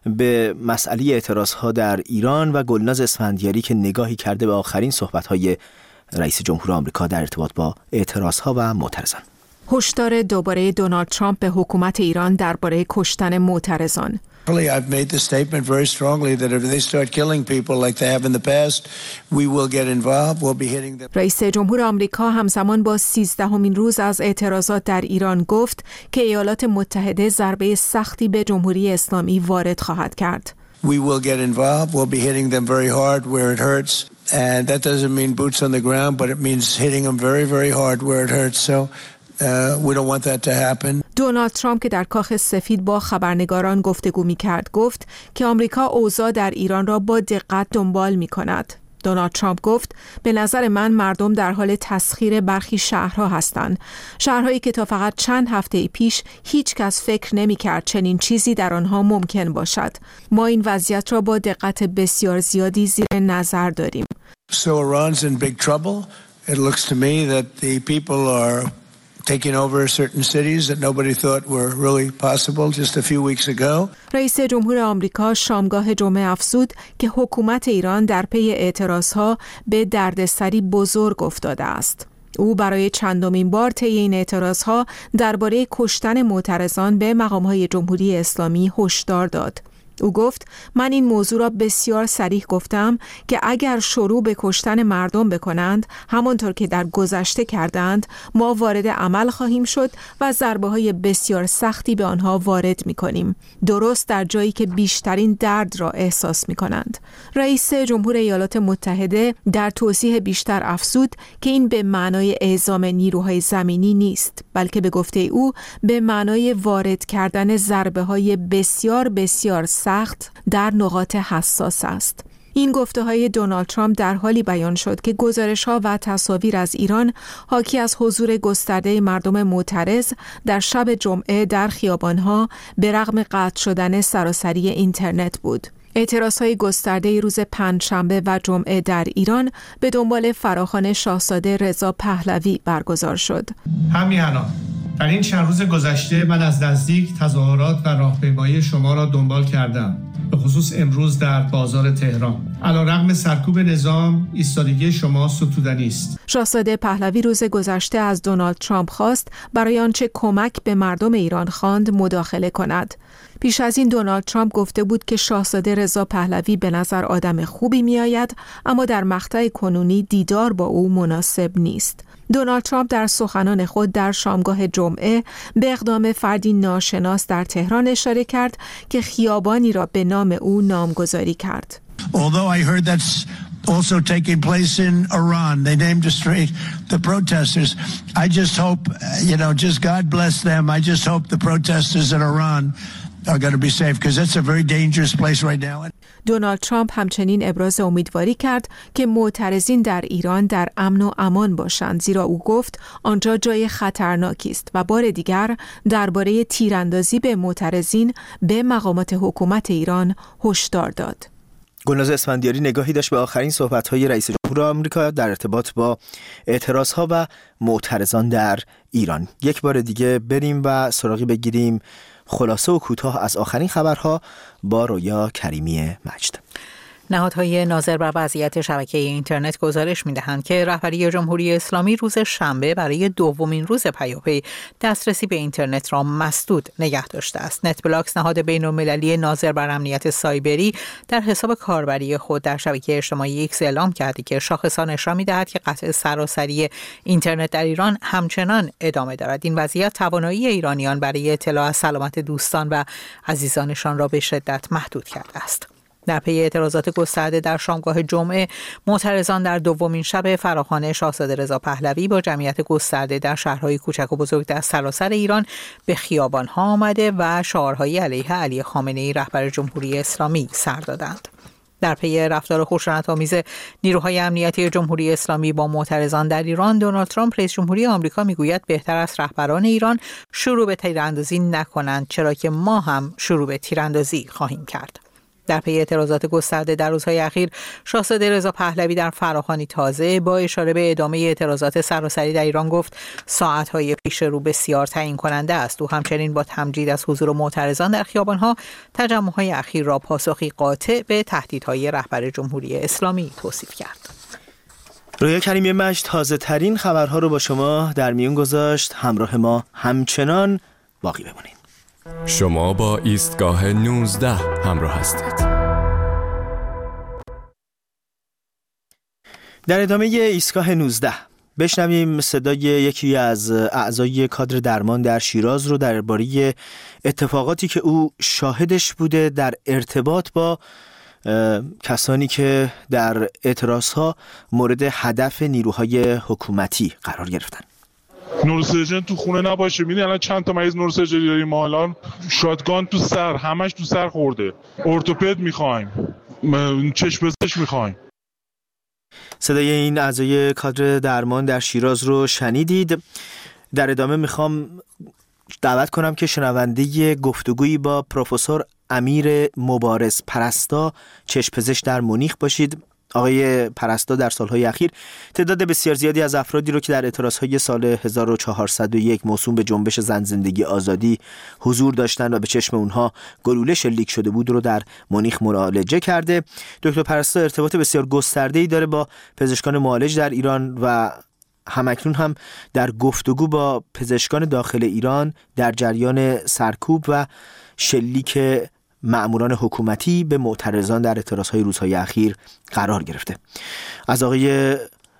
به مسئله اعتراض‌ها در ایران و گلناز اسفندیاری که نگاهی کرده به آخرین صحبت‌های رئیس جمهور آمریکا در ارتباط با اعتراض‌ها و معترضان. هشدار دوباره دونالد ترامپ به حکومت ایران درباره کشتن معترضان. I've made the statement very strongly that if they start killing people like they have in the past, we will get involved. We'll be hitting them. رئیس جمهور آمریکا همزمان با سیزدهمین روز از اعتراضات در ایران گفت که ایالات متحده ضربه سختی به جمهوری اسلامی وارد خواهد کرد. We will get involved. We'll be hitting them very hard where it hurts. And that doesn't mean boots on the ground, but it means hitting them very, very hard where it hurts. So Uh, we don't want that to happen. دونالد ترامپ که در کاخ سفید با خبرنگاران گفتگو می‌کرد گفت که آمریکا اوضاع در ایران را با دقت دنبال می‌کند. دونالد ترامپ گفت به نظر من مردم در حال تسخیر برخی شهرها هستند. شهرهایی که تا فقط چند هفته پیش هیچ کس فکر نمی‌کرد چنین چیزی در آنها ممکن باشد. ما این وضعیت را با دقت بسیار زیادی زیر نظر داریم. So Iran's in big trouble. It looks to me that the people are taking over certain cities that nobody thought were really possible just a few weeks ago. رئیس جمهور آمریکا شامگاه جمعه افزود که حکومت ایران در پی اعتراضها به دردسری بزرگ افتاده است. او برای چندمین بار طی این اعتراضها درباره کشتن معترضان به مقام‌های جمهوری اسلامی هشدار داد. او گفت من این موضوع را بسیار صریح گفتم که اگر شروع به کشتن مردم بکنند همانطور که در گذشته کردند ما وارد عمل خواهیم شد و ضربه‌های بسیار سختی به آنها وارد می‌کنیم، درست در جایی که بیشترین درد را احساس می‌کنند. رئیس جمهور ایالات متحده در توضیح بیشتر افزود که این به معنای اعزام نیروهای زمینی نیست، بلکه به گفته او به معنای وارد کردن ضربه‌های بسیار بسیار سخت در نقاط حساس است. این گفته‌های دونالد ترامپ در حالی بیان شد که گزارش‌ها و تصاویر از ایران حاکی از حضور گسترده مردم معترض در شب جمعه در خیابان‌ها به رغم قطع شدن سراسری اینترنت بود. اعتراض‌های گسترده روز پنجشنبه و جمعه در ایران به دنبال فراخوان شاهزاده رضا پهلوی برگزار شد. همیهنان در این چند روز گذشته من از نزدیک تظاهرات و راهپیمایی شما را دنبال کردم، به خصوص امروز در بازار تهران. علیرغم سرکوب نظام ایستادگی شما ستودنی است. شاهزاده پهلوی روز گذشته از دونالد ترامپ خواست برای آنچه کمک به مردم ایران خواند مداخله کند. پیش از این دونالد ترامپ گفته بود که شاهزاده رضا پهلوی به نظر آدم خوبی می آید، اما در مقطع کنونی دیدار با او مناسب نیست. دونالد ترامپ در سخنان خود در شامگاه جمعه به اقدام فردی ناشناس در تهران اشاره کرد که خیابانی را به نام او نامگذاری کرد. Although I heard that's also taking place in Iran, they named a street, the protesters. I just hope, you know, just God bless them. I just hope the protesters in Iran are going to be safe because that's a very dangerous place right now. دونالد ترامپ همچنین ابراز امیدواری کرد که معترضین در ایران در امن و امان باشند، زیرا او گفت آنجا جای خطرناکی است و بار دیگر درباره تیراندازی به معترضین به مقامات حکومت ایران هشدار داد. گلناز اسفندیاری نگاهی داشت به آخرین صحبت‌های رئیس جمهور آمریکا در ارتباط با اعتراض‌ها و معترضان در ایران. یک بار دیگه بریم و سراغی بگیریم خلاصه و کوتاه از آخرین خبرها با رویا کریمی مجد. نهادهای ناظر بر وضعیت شبکه اینترنت گزارش می‌دهند که رهبری جمهوری اسلامی روز شنبه برای دومین روز پیاپی دسترسی به اینترنت را مسدود نگه داشته است. نت بلاکس نهاد بین‌المللی ناظر بر امنیت سایبری در حساب کاربری خود در شبکه اجتماعی ایکس اعلام کرده که شاخصان نشان می‌دهد که قطع سراسری اینترنت در ایران همچنان ادامه دارد. این وضعیت توانایی ایرانیان برای اطلاع از سلامت دوستان و عزیزانشان را به شدت محدود کرده است. در پی اعتراضات گسترده در شامگاه جمعه، معترضان در دومین شب فراخوان شاهزاده رضا پهلوی با جمعیت گسترده در شهرهای کوچک و بزرگ در سراسر ایران به خیابان‌ها آمده و شعارهای علیه علی خامنه‌ای رهبر جمهوری اسلامی سر دادند. در پی رفتار خشونت‌آمیز نیروهای امنیتی جمهوری اسلامی با معترضان در ایران، دونالد ترامپ رئیس جمهوری آمریکا میگوید بهتر است رهبران ایران شروع به تیراندازی نکنند، چرا که ما هم شروع به تیراندازی خواهیم کرد. در پی اعتراضات گسترده در روزهای اخیر، شاهزاده رضا پهلوی در فراخوانی تازه با اشاره به ادامه اعتراضات سراسری در ایران گفت ساعت‌های پیش رو بسیار تعیین کننده است. او همچنین با تمجید از حضور معترضان در خیابان‌ها، تجمع‌های اخیر را پاسخی قاطع به تهدیدهای رهبر جمهوری اسلامی توصیف کرد. رویا کریمی مجد تازه ترین خبرها رو با شما در میون گذاشت. همراه ما همچنان باقی بمونید. شما با ایستگاه نوزده همراه هستید. در ادامه ایستگاه نوزده بشنویم صدای یکی از اعضای کادر درمان در شیراز رو درباره اتفاقاتی که او شاهدش بوده در ارتباط با کسانی که در اعتراضها مورد هدف نیروهای حکومتی قرار گرفتن. نوروسرجن تو خونه نباشه. میدونی الان چند تا مریض نوروسرجری داریم ما الان؟ شاتگان تو سر، همش تو سر خورده. ارتوپد میخوایم، چشم پزشک میخوایم. صدای این اعضای کادر درمان در شیراز رو شنیدید. در ادامه میخوام دعوت کنم که شنونده گفتگویی با پروفسور امیر مبارز پرستا، چشم پزشک در مونیخ باشید. آقای پرستا در سالهای اخیر تعداد بسیار زیادی از افرادی رو که در اعتراضهای سال هزار و چهارصد و یک موسوم به جنبش زن زندگی آزادی حضور داشتن و به چشم اونها گلوله شلیک شده بود رو در مونیخ معالجه کرده. دکتر پرستا ارتباط بسیار گسترده‌ای داره با پزشکان معالج در ایران و همکنون هم در گفتگو با پزشکان داخل ایران در جریان سرکوب و شلیک مأموران حکومتی به معترضان در اعتراضهای روزهای اخیر قرار گرفته. از آقای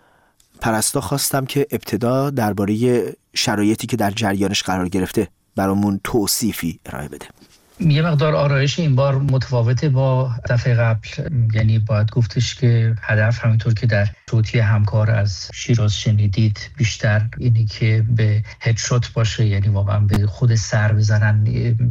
پرستا خواستم که ابتدا درباره شرایطی که در جریانش قرار گرفته برامون توصیفی ارائه بده. یه مقدار آرایش این بار متفاوته با دفعه قبل، یعنی باید گفتش که هدف همینطور که در صوتی همکار از شیراز شنیدید بیشتر اینی که به هدشات باشه، یعنی واقعا به خود سر بزنن.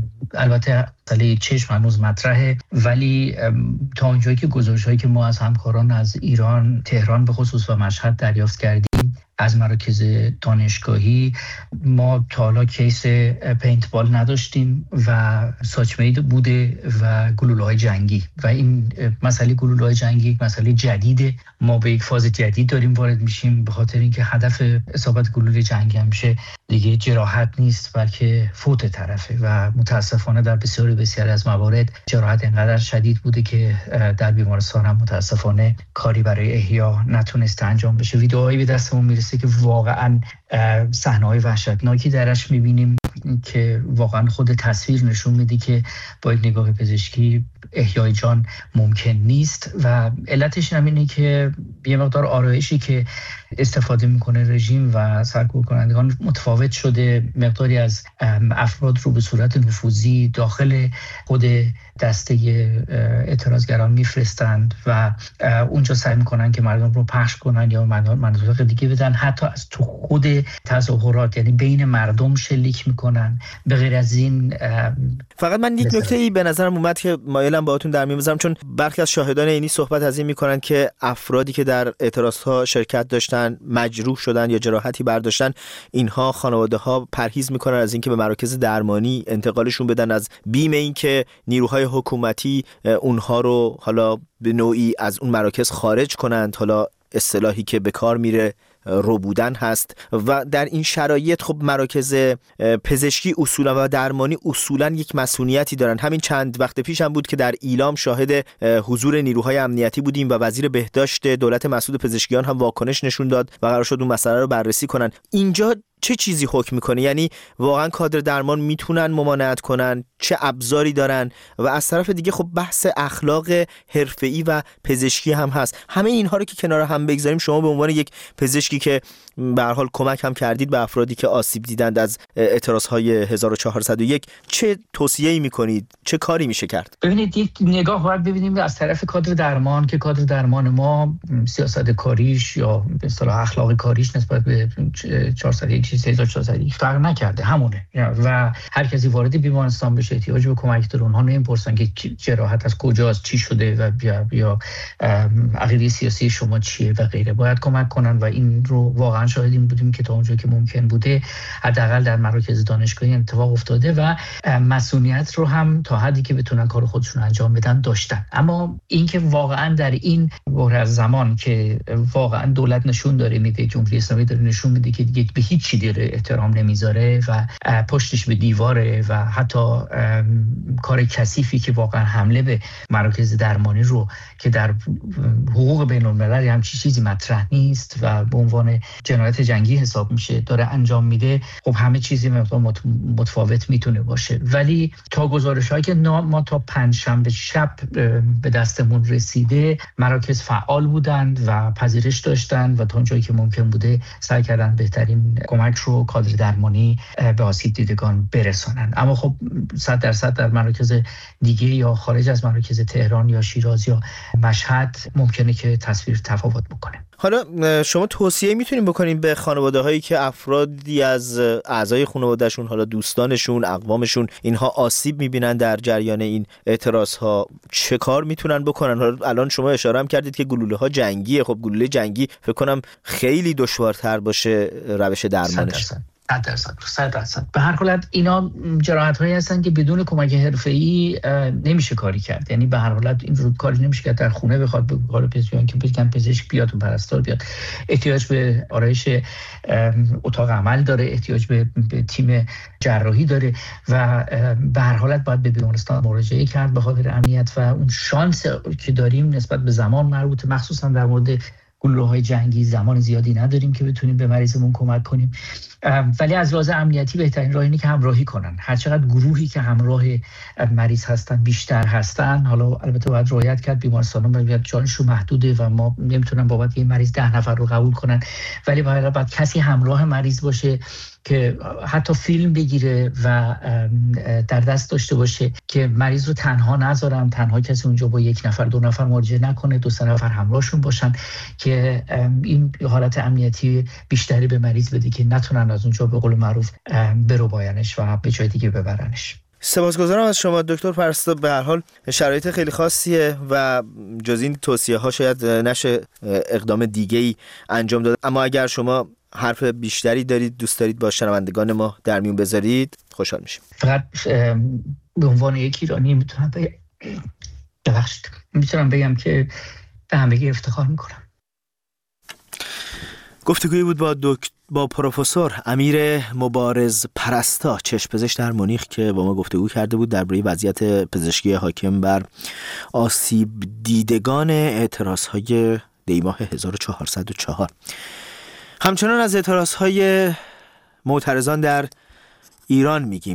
البته مسئله چشم هنوز مطرحه، ولی تا اونجایی که گزارش‌هایی که ما از همکاران از ایران، تهران به خصوص و مشهد دریافت کردیم از مراکز دانشگاهی، ما تا حالا کیس پینتبال نداشتیم و ساچمید بوده و گلوله‌های جنگی و این مسئله گلوله‌های جنگی یک مسئله جدیده. ما به یک فاز جدید داریم وارد میشیم، به خاطر اینکه هدف اصابت گلوله جنگی همیشه دیگه جراحت نیست بلکه فوت طرفه و متاسفانه در بسیاری بسیاری از موارد جراحت اینقدر شدید بوده که در بیمارستان هم متاسفانه کاری برای احیا نتونسته انجام بشه. ویدئوهایی به دستمون میرسه که واقعا صحنه‌های وحشتناکی درش میبینیم که واقعا خود تصویر نشون میده که با یک نگاه پزشکی احیای جان ممکن نیست و علتش همینه که یه مقدار آرایشی که استفاده میکنه رژیم و سرکوب کنندگان متفاوت شده. مقداری از افراد رو به صورت نفوذی داخل خود دسته اعتراضگران میفرستند و اونجا سعی میکنن که مردم رو پخش کنن یا مناطق دیگه بدن، حتی از تو خود تظاهرات، یعنی بین مردم شلیک میکنن. به غیر از این فقط من یک نکته ای به نظرم اومد که مایلم باهاتون در میون بذارم، چون برخی از شاهدان اینی صحبت از این میکنن که افرادی که در اعتراضها شرکت داشتن مجروح شدن یا جراحتی برداشتن، اینها خانواده ها پرهیز میکنن از اینکه به مراکز درمانی انتقالشون بدن از بیم اینکه نیروهای حکومتی اونها رو حالا به نوعی از اون مراکز خارج کنند. حالا اصطلاحی که به کار میره رو بودن هست و در این شرایط خب مراکز پزشکی اصولا و درمانی اصولا یک مسئولیتی دارن. همین چند وقت پیش هم بود که در ایلام شاهد حضور نیروهای امنیتی بودیم و وزیر بهداشت دولت مسعود پزشکیان هم واکنش نشون داد و قرار شد اون مسئله رو بررسی کنن. اینجا چه چیزی حکم میکنه؟ یعنی واقعا کادر درمان میتونن ممانعت کنن؟ چه ابزاری دارن؟ و از طرف دیگه خب بحث اخلاق حرفه‌ای و پزشکی هم هست. همه اینها رو که کنار هم بگذاریم، شما به عنوان یک پزشکی که به هر حال کمک هم کردید به افرادی که آسیب دیدند از اعتراضهای هزار و چهارصد و یک، چه توصیه‌ای میکنید؟ چه کاری میشه کرد؟ ببینید، یک نگاه باید ببینیم از طرف کادر درمان که کادر درمان ما سیاست کاریش یا به اصطلاح اخلاق کاریش نسبت به چهارصد و یک چیز هزار و چهارصد و یک فرق نکرده، همونه. و هر کسی وارد بیمارستان بشه احتیاج به کمک داره، اونها نمیپرسن که جراحت از کجاست، چی شده و یا یا عقیده سیاسی شما چیه و غیره. باید کمک کنن و این رو واقعا شاهدیم بودیم که تا اونجا که ممکن بوده حداقل در مراکز دانشگاهی اتفاق افتاده و مسئولیت رو هم تا حدی که بتونن کار خودشون انجام بدن داشتن. اما اینکه واقعا در این بحران از زمان که واقعا دولت نشون داره میده، جمهوری اسلامی داره نشون میده که دیگه به هیچ چیزی داره احترام نمیذاره و پشتش به دیواره و حتی کار کثیفی که واقعا حمله به مراکز درمانی رو که در حقوق بین الملل همچین چیزی مطرح نیست و به عنوان جنایت جنگی حساب میشه داره انجام میده، خب همه چیزی متفاوت میتونه باشه. ولی تا گزارش‌هایی که ما تا پنجشنبه شب به دستمون رسیده مراکز فعال بودند و پذیرش داشتند و تا اونجایی که ممکن بوده سعی کردن بهترین کمک رو کادر درمانی به آسیب دیدگان برسونن. اما خب صد درصد در مراکز دیگه یا خارج از مراکز تهران یا شیراز یا مشهد ممکنه که تصویر تفاوت بکنه. حالا شما توصیه میتونیم بکنیم به خانواده هایی که افرادی از اعضای خانوادهشون، حالا دوستانشون، اقوامشون، اینها آسیب میبینن در جریان این اعتراض ها، چه کار میتونن بکنن؟ حالا الان شما اشاره هم کردید که گلوله ها جنگیه، خب گلوله جنگی فکر کنم خیلی دشوارتر باشه روش درمانش. صد درصد صد درصد به هر حالت اینا جراحت هایی هستن که بدون کمک حرفه‌ای نمیشه کاری کرد. یعنی به هر حالت این رو کاری نمیشه کرد در خونه بخواد به کار پزشک که بگن پزشک بیاد و پرستار بیاد. احتیاج به آرایش اتاق عمل داره، احتیاج به, به تیم جراحی داره و به هر حالت باید به بیمارستان مراجعه کرد به خاطر امنیت و اون شانس که داریم نسبت به زمان مربوط مخصوصا در مورد گلوله‌های جنگی زمان زیادی نداریم که بتونیم به مریضمون کمک کنیم. ولی از لحاظ امنیتی بهترین راه اینه که همراهی کنن. هر چقدر گروهی که همراه مریض هستن بیشتر هستن، حالا البته باید رعایت کرد، بیمارستانا باید جانشون محدوده و ما نمیتونن بابت یه مریض ده نفر رو قبول کنن، ولی باید, باید کسی همراه مریض باشه که حتی فیلم بگیره و در دست داشته باشه که مریض رو تنها نذارن، تنها کسی اونجا با یک نفر دو نفر مراجعه نکنه، دو سه نفر همراهشون باشن که این حالت امنیتی بیشتری به مریض بده که نتونن از اونجا به قول معروف برو باینش و به جای دیگه ببرنش. سپاسگزارم از شما دکتر پرستار. به هر حال شرایط خیلی خاصیه و جز این توصیه ها شاید نشه اقدام دیگه‌ای انجام داد، اما اگر شما حرف بیشتری دارید دوست دارید با شنوندگان ما در میون بذارید خوشحال میشیم. فقط به عنوان یک ایرانی میتونم بگم ببخشید میتونم بگم که به همگی افتخار میکنم. گفتگویی بود با دکتر با پروفسور امیر مبارز پرستا، چشم‌پزشک در مونیخ که با ما گفتگو کرده بود درباره وضعیت پزشکی حاکم بر آسیب دیدگان اعتراض‌های دیماه هزار و چهارصد و چهار. همچنان از اعتراض‌های معترضان در ایران میگیم.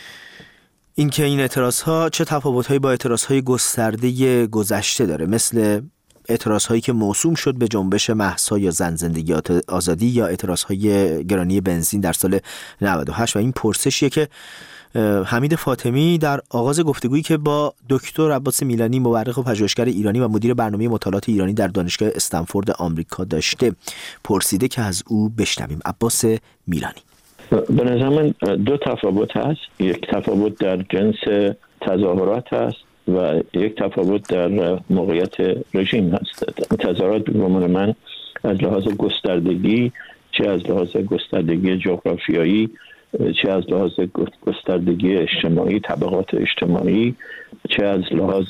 اینکه این اعتراض‌ها چه تفاوت‌هایی با اعتراض‌های گسترده گذشته داره، مثل اعتراض‌هایی که موسوم شد به جنبش مهسا یا زن زندگی آزادی یا اعتراض‌های گرانی بنزین در سال نود و هشت. و این پرسشیه که حمید فاطمی در آغاز گفتگویی که با دکتر عباس میلانی، مورخ و پژوهشگر ایرانی و مدیر برنامه مطالعات ایرانی در دانشگاه استنفورد آمریکا داشته پرسیده که از او بشنویم. عباس میلانی: به نظر من دو تفاوت هست. یک تفاوت در جنس تظاهرات هست و یک تفاوت در موقعیت رژیم هست. تظاهرات به گمان من از لحاظ گستردگی، چه از لحاظ گستردگی جغرافیایی، چه از لحاظ گستردگی اجتماعی، طبقات اجتماعی، چه از لحاظ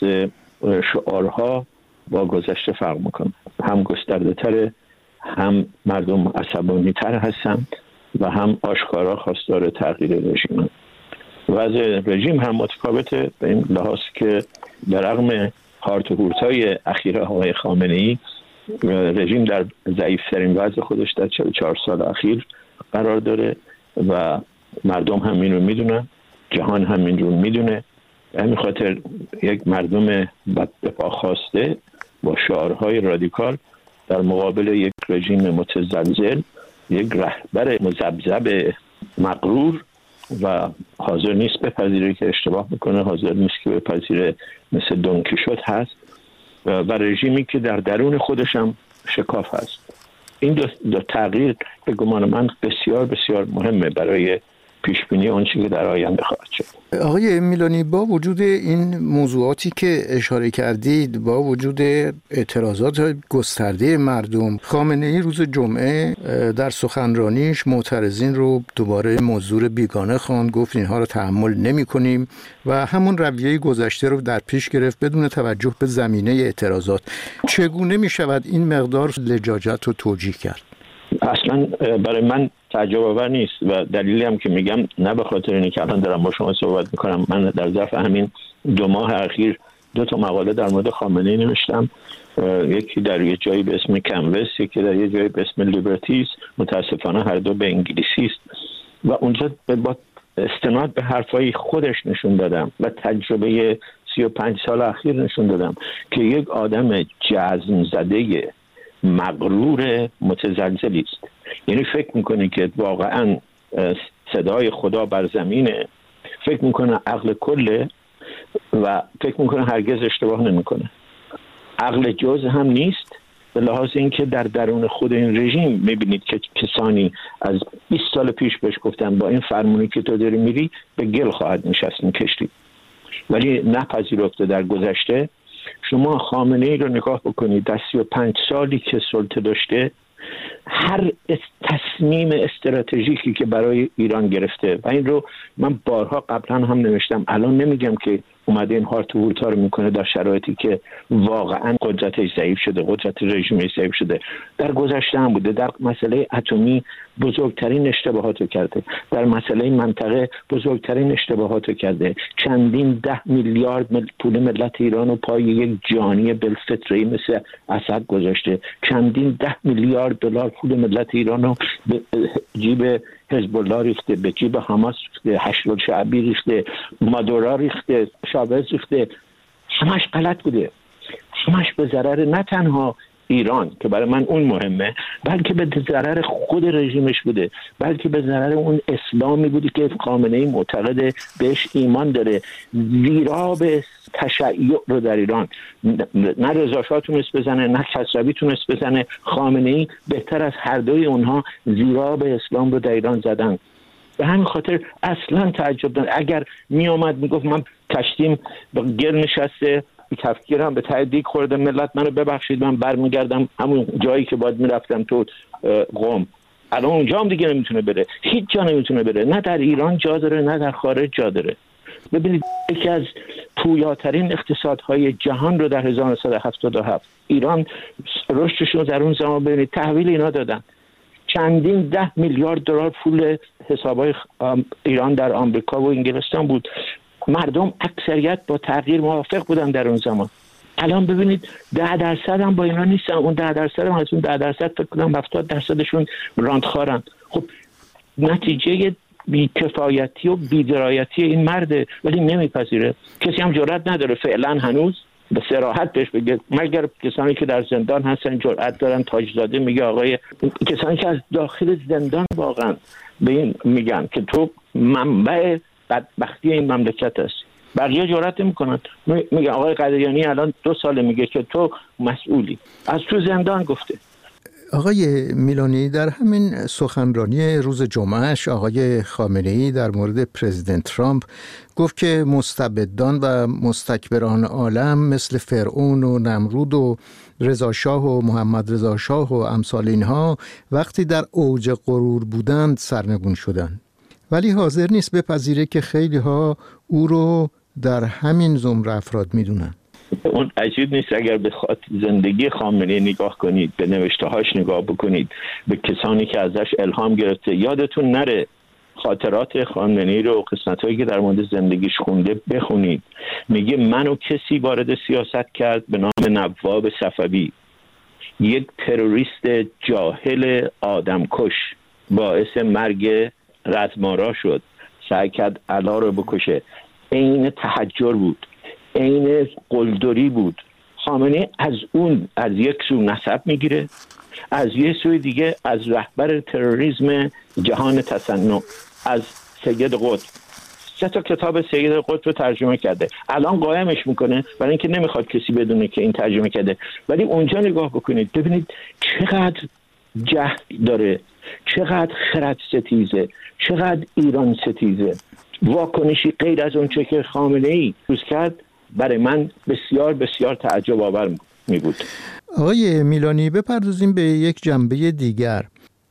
شعارها با گذشته فرق میکنه. هم گسترده تره، هم مردم عصبانی تر هستن و هم آشکارا خواستار تغییر رژیم. وضع رژیم هم متفاوته به این لحاظ که در رغم هارت و هورتای اخیر آقای خامنه‌ای، رژیم در ضعیف‌ترین وضع خودش در چهل و چهار سال اخیر قرار داره و مردم هم این رو میدونن، جهان هم این رو میدونه. به همین خاطر یک مردم بدپا خواسته با شعارهای رادیکال در مقابل یک رژیم متزلزل، یک رهبر مذبذب مغرور و حاضر نیست بپذیره که اشتباه میکنه، حاضر نیست که بپذیره مثل دونکیشوت هست و رژیمی که در درون خودش هم شکاف هست. این دو, دو تغییر به گمان من بسیار بسیار مهمه برای پیشبینی اون چیزی که در آینده خواهد شد. آقای میلانی، با وجود این موضوعاتی که اشاره کردید، با وجود اعتراضات گسترده مردم، خامنه‌ای روز جمعه در سخنرانیش معترضین رو دوباره مزدور بیگانه خواند، گفت اینها رو تحمل نمی‌کنیم و همون رویه گذشته رو در پیش گرفت بدون توجه به زمینه اعتراضات. چگونه می‌شود این مقدار لجاجت رو توجیه کرد؟ اصلا برای من تعجب آور نیست و دلیلی هم که میگم نه به خاطر اینه که الان دارم با شما صحبت میکنم. من در ظرف همین دو ماه اخیر دو تا مقاله در مورد خامنه‌ای نوشتم، یکی در یه جایی به اسم کنوس، یکی در یه جایی به اسم لیبرتیز. متاسفانه هر دو به انگلیسی است و اونجا با استناد به حرفای خودش نشون دادم و تجربه سی و پنج سال اخیر نشون دادم که یک آدم جزم زده مغرور متزلزلی است. یعنی فکر میکنه که واقعا صدای خدا بر زمینه، فکر میکنه عقل کله و فکر میکنه هرگز اشتباه نمیکنه. عقل جز هم نیست، به لحاظ اینکه در درون خود این رژیم میبینید که کسانی از بیست سال پیش بهش گفتن با این فرمونی که تو داری میری به گل خواهد نشست این کشتی، ولی نپذیرفته. در گذشته شما خامنه‌ای رو نگاه بکنید، در سی و پنج سالی که سلطه داشته هر تصمیم استراتژیکی که برای ایران گرفته و این رو من بارها قبلا هم نوشتم، الان نمیگم که اومده این هارت و هورتا رو میکنه در شرایطی که واقعا قدرتش ضعیف شده، قدرت رژیمش ضعیف شده. در گذشته هم بوده. در مسئله اتمی بزرگترین اشتباهات رو کرده، در مسئله منطقه بزرگترین اشتباهات رو کرده. چندین ده میلیارد پول ملت ایران رو پای یک جانی بالفطری مثل اسد گذاشته، چندین ده میلیارد دلار پول ملت ایران رو به جیب حزب الله ریخته، به جیب حماس ریخته، هشت‌الشعبی ریخته، مادورا ریخته، شاوز ریخته. همش غلط بوده، همش به ضرر نه تنها ایران که برای من اون مهمه، بلکه به ضرر خود رژیمش بوده، بلکه به ضرر اون اسلامی بوده که خامنه‌ای معتقد بهش ایمان داره. ویراب تشیع رو در ایران نه رضا شاه تونست بزنه، نه کسروی تونست بزنه. خامنه‌ای بهتر از هر دوی اونها ویراب اسلام رو در ایران زدن. به همین خاطر اصلا تعجب نداره. اگر می آمد می گفت من کشتیم گل نشسته، تفکیرم به ته دیگ خورده، ملت منو ببخشید، من برمیگردم همون جایی که باید میرفتم تو قم. الان اونجا هم دیگه نمیتونه بره، هیچ جا نمیتونه بره، نه در ایران جا داره نه در خارج جا داره. ببینید یکی از پویاترین اقتصادهای جهان رو در هزار و نهصد و هفتاد و هفت ایران رشدشون در اون زمان ببینید تحویل اینا دادن. چندین ده میلیارد دلار پول حسابای ایران در آمریکا و انگلستان بود. مردم اکثریت با تغییر موافق بودن در اون زمان. الان ببینید ده درصد هم با اینا نیستن، اون ده درصد هم از اون ده درصد فکر کنم هفتاد درصدشون راندخارن. خب نتیجه بی‌کفایتی و بی‌درایتی این مرده، ولی نمیپذیره. کسی هم جرئت نداره فعلا هنوز به صراحت بهش بگه، مگر کسانی که در زندان هستن جرأت دارن. تاجزاده میگه آقای کسانی که از داخل زندان واقعا به این میگن که تو منبع بدبختی این مملکت است، بقیه جرأت نمیکنن. میگه آقای قدریانی الان دو ساله میگه که تو مسئولی، از تو زندان گفته. آقای میلانی، در همین سخنرانی روز جمعهش آقای خامنه‌ای در مورد پرزیدنت ترامپ گفت که مستبدان و مستکبران عالم مثل فرعون و نمرود و رضا شاه و محمد رضا شاه و امثال اینها وقتی در اوج غرور بودند سرنگون شدند، ولی حاضر نیست بپذیره که خیلی ها او رو در همین زمره افراد میدونن. اون عجیب نیست اگر به زندگی خامنه‌ای نگاه کنید، به نوشته‌هاش نگاه بکنید، به کسانی که ازش الهام گرفته. یادتون نره خاطرات خامنه‌ای رو، قسمت‌هایی که در مورد زندگیش خونده بخونید. میگه منو کسی وارد سیاست کرد به نام نواب صفوی، یک تروریست جاهل آدمکش، باعث مرگ رزمارا شد، سعی کرد علا رو بکشه. عین تحجر بود، عین قلدری بود. خامنه‌ای از اون از یک سو نسب میگیره، از یک سوی دیگه از رهبر تروریسم جهان تصنع، از سید قطب. سه تا کتاب سید قطب رو ترجمه کرده، الان قائمش میکنه برای اینکه نمیخواد کسی بدونه که این ترجمه کرده. ولی اونجا نگاه بکنید ببینید چقدر جهل داره، چقدر خرد ستیزه، چقدر ایران ستیزه. واکنشی غیر از اون چه که خامنه‌ای روز کرد برای من بسیار بسیار تعجب آور می بود. آقای میلانی، بپردازیم به یک جنبه دیگر.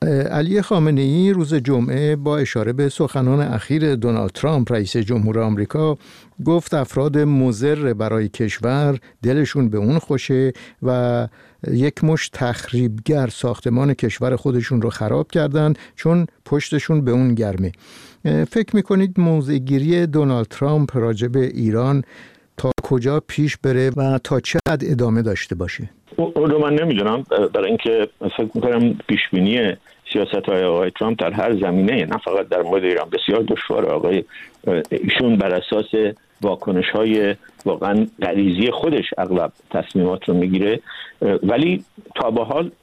علی خامنه‌ای روز جمعه با اشاره به سخنان اخیر دونالد ترامپ رئیس جمهور آمریکا گفت افراد مضر برای کشور دلشون به اون خوشه و یک مش تخریبگر ساختمان کشور خودشون رو خراب کردن چون پشتشون به اون گرمه. فکر میکنید موضع‌گیری دونالد ترامپ راجع به ایران تا کجا پیش بره و تا چه حد ادامه داشته باشه؟ اون رو من نمیدونم، برای اینکه فکر میکنم پیشبینی سیاست‌های آقای ترامپ در هر زمینه، نه فقط در مورد ایران، بسیار دشواره. آقای ایشون بر اساس واکنش‌های واقعا غریزی خودش اغلب تصمیمات رو میگیره، ولی تا به حال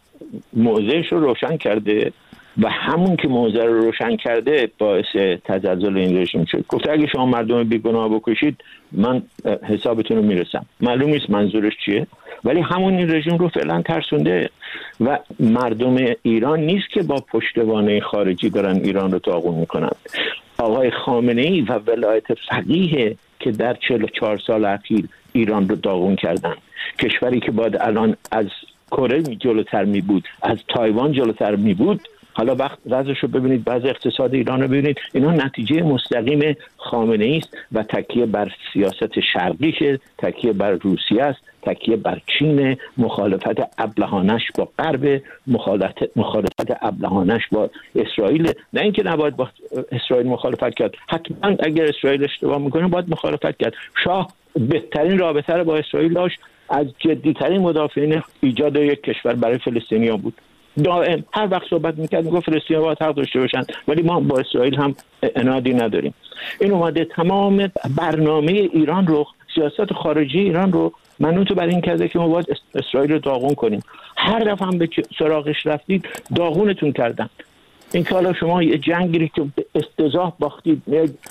موضعش رو روشن کرده و همون که موضع رو روشن کرده باعث تزلزل این رژیم شد. گفته اگه شما مردم بیگناه بکشید من حسابتون رو میرسم. معلوم نیست منظورش چیه، ولی همون این رژیم رو فعلا ترسونده و مردم ایران نیست که با پشتوانه خارجی دارن ایران رو داغون میکنن. آقای خامنه‌ای و ولایت فقیه که در چهل و چهار سال اخیر ایران رو داغون کردن، کشوری که باید الان از کره جلوتر می بود، از تایوان جلوتر می بود، حالا وقت وضعش رو ببینید، بعض اقتصاد ایران رو ببینید، اینا نتیجه مستقیم خامنه‌ای است و تکیه بر سیاست شرقی که تکیه بر روسیه است، تکیه بر چین، مخالفت ابلهانش با غرب، مخالفت مخالفت ابلهانش با اسرائیل. نه اینکه نباید با اسرائیل مخالفت کرد، حتما اگر اسرائیل اشتباه میکنه باید مخالفت کرد. شاه بهترین رابطه رو با اسرائیل داشت، از جدیترین مدافعین ایجاد یک کشور برای فلسطینیان بود. دائم هر وقت صحبت میکرد میگفت فلسطینی‌ها باید حق داشته باشن، ولی ما با اسرائیل هم عنادی نداریم. این اومده تمام برنامه ایران رو، سیاست خارجی ایران رو منوط بر این کرده که ما باید اسرائیل رو داغون کنیم. هر دفعه هم به سراغش رفتید داغونتون کردن. این که حالا شما یه جنگی که استضاح باختید،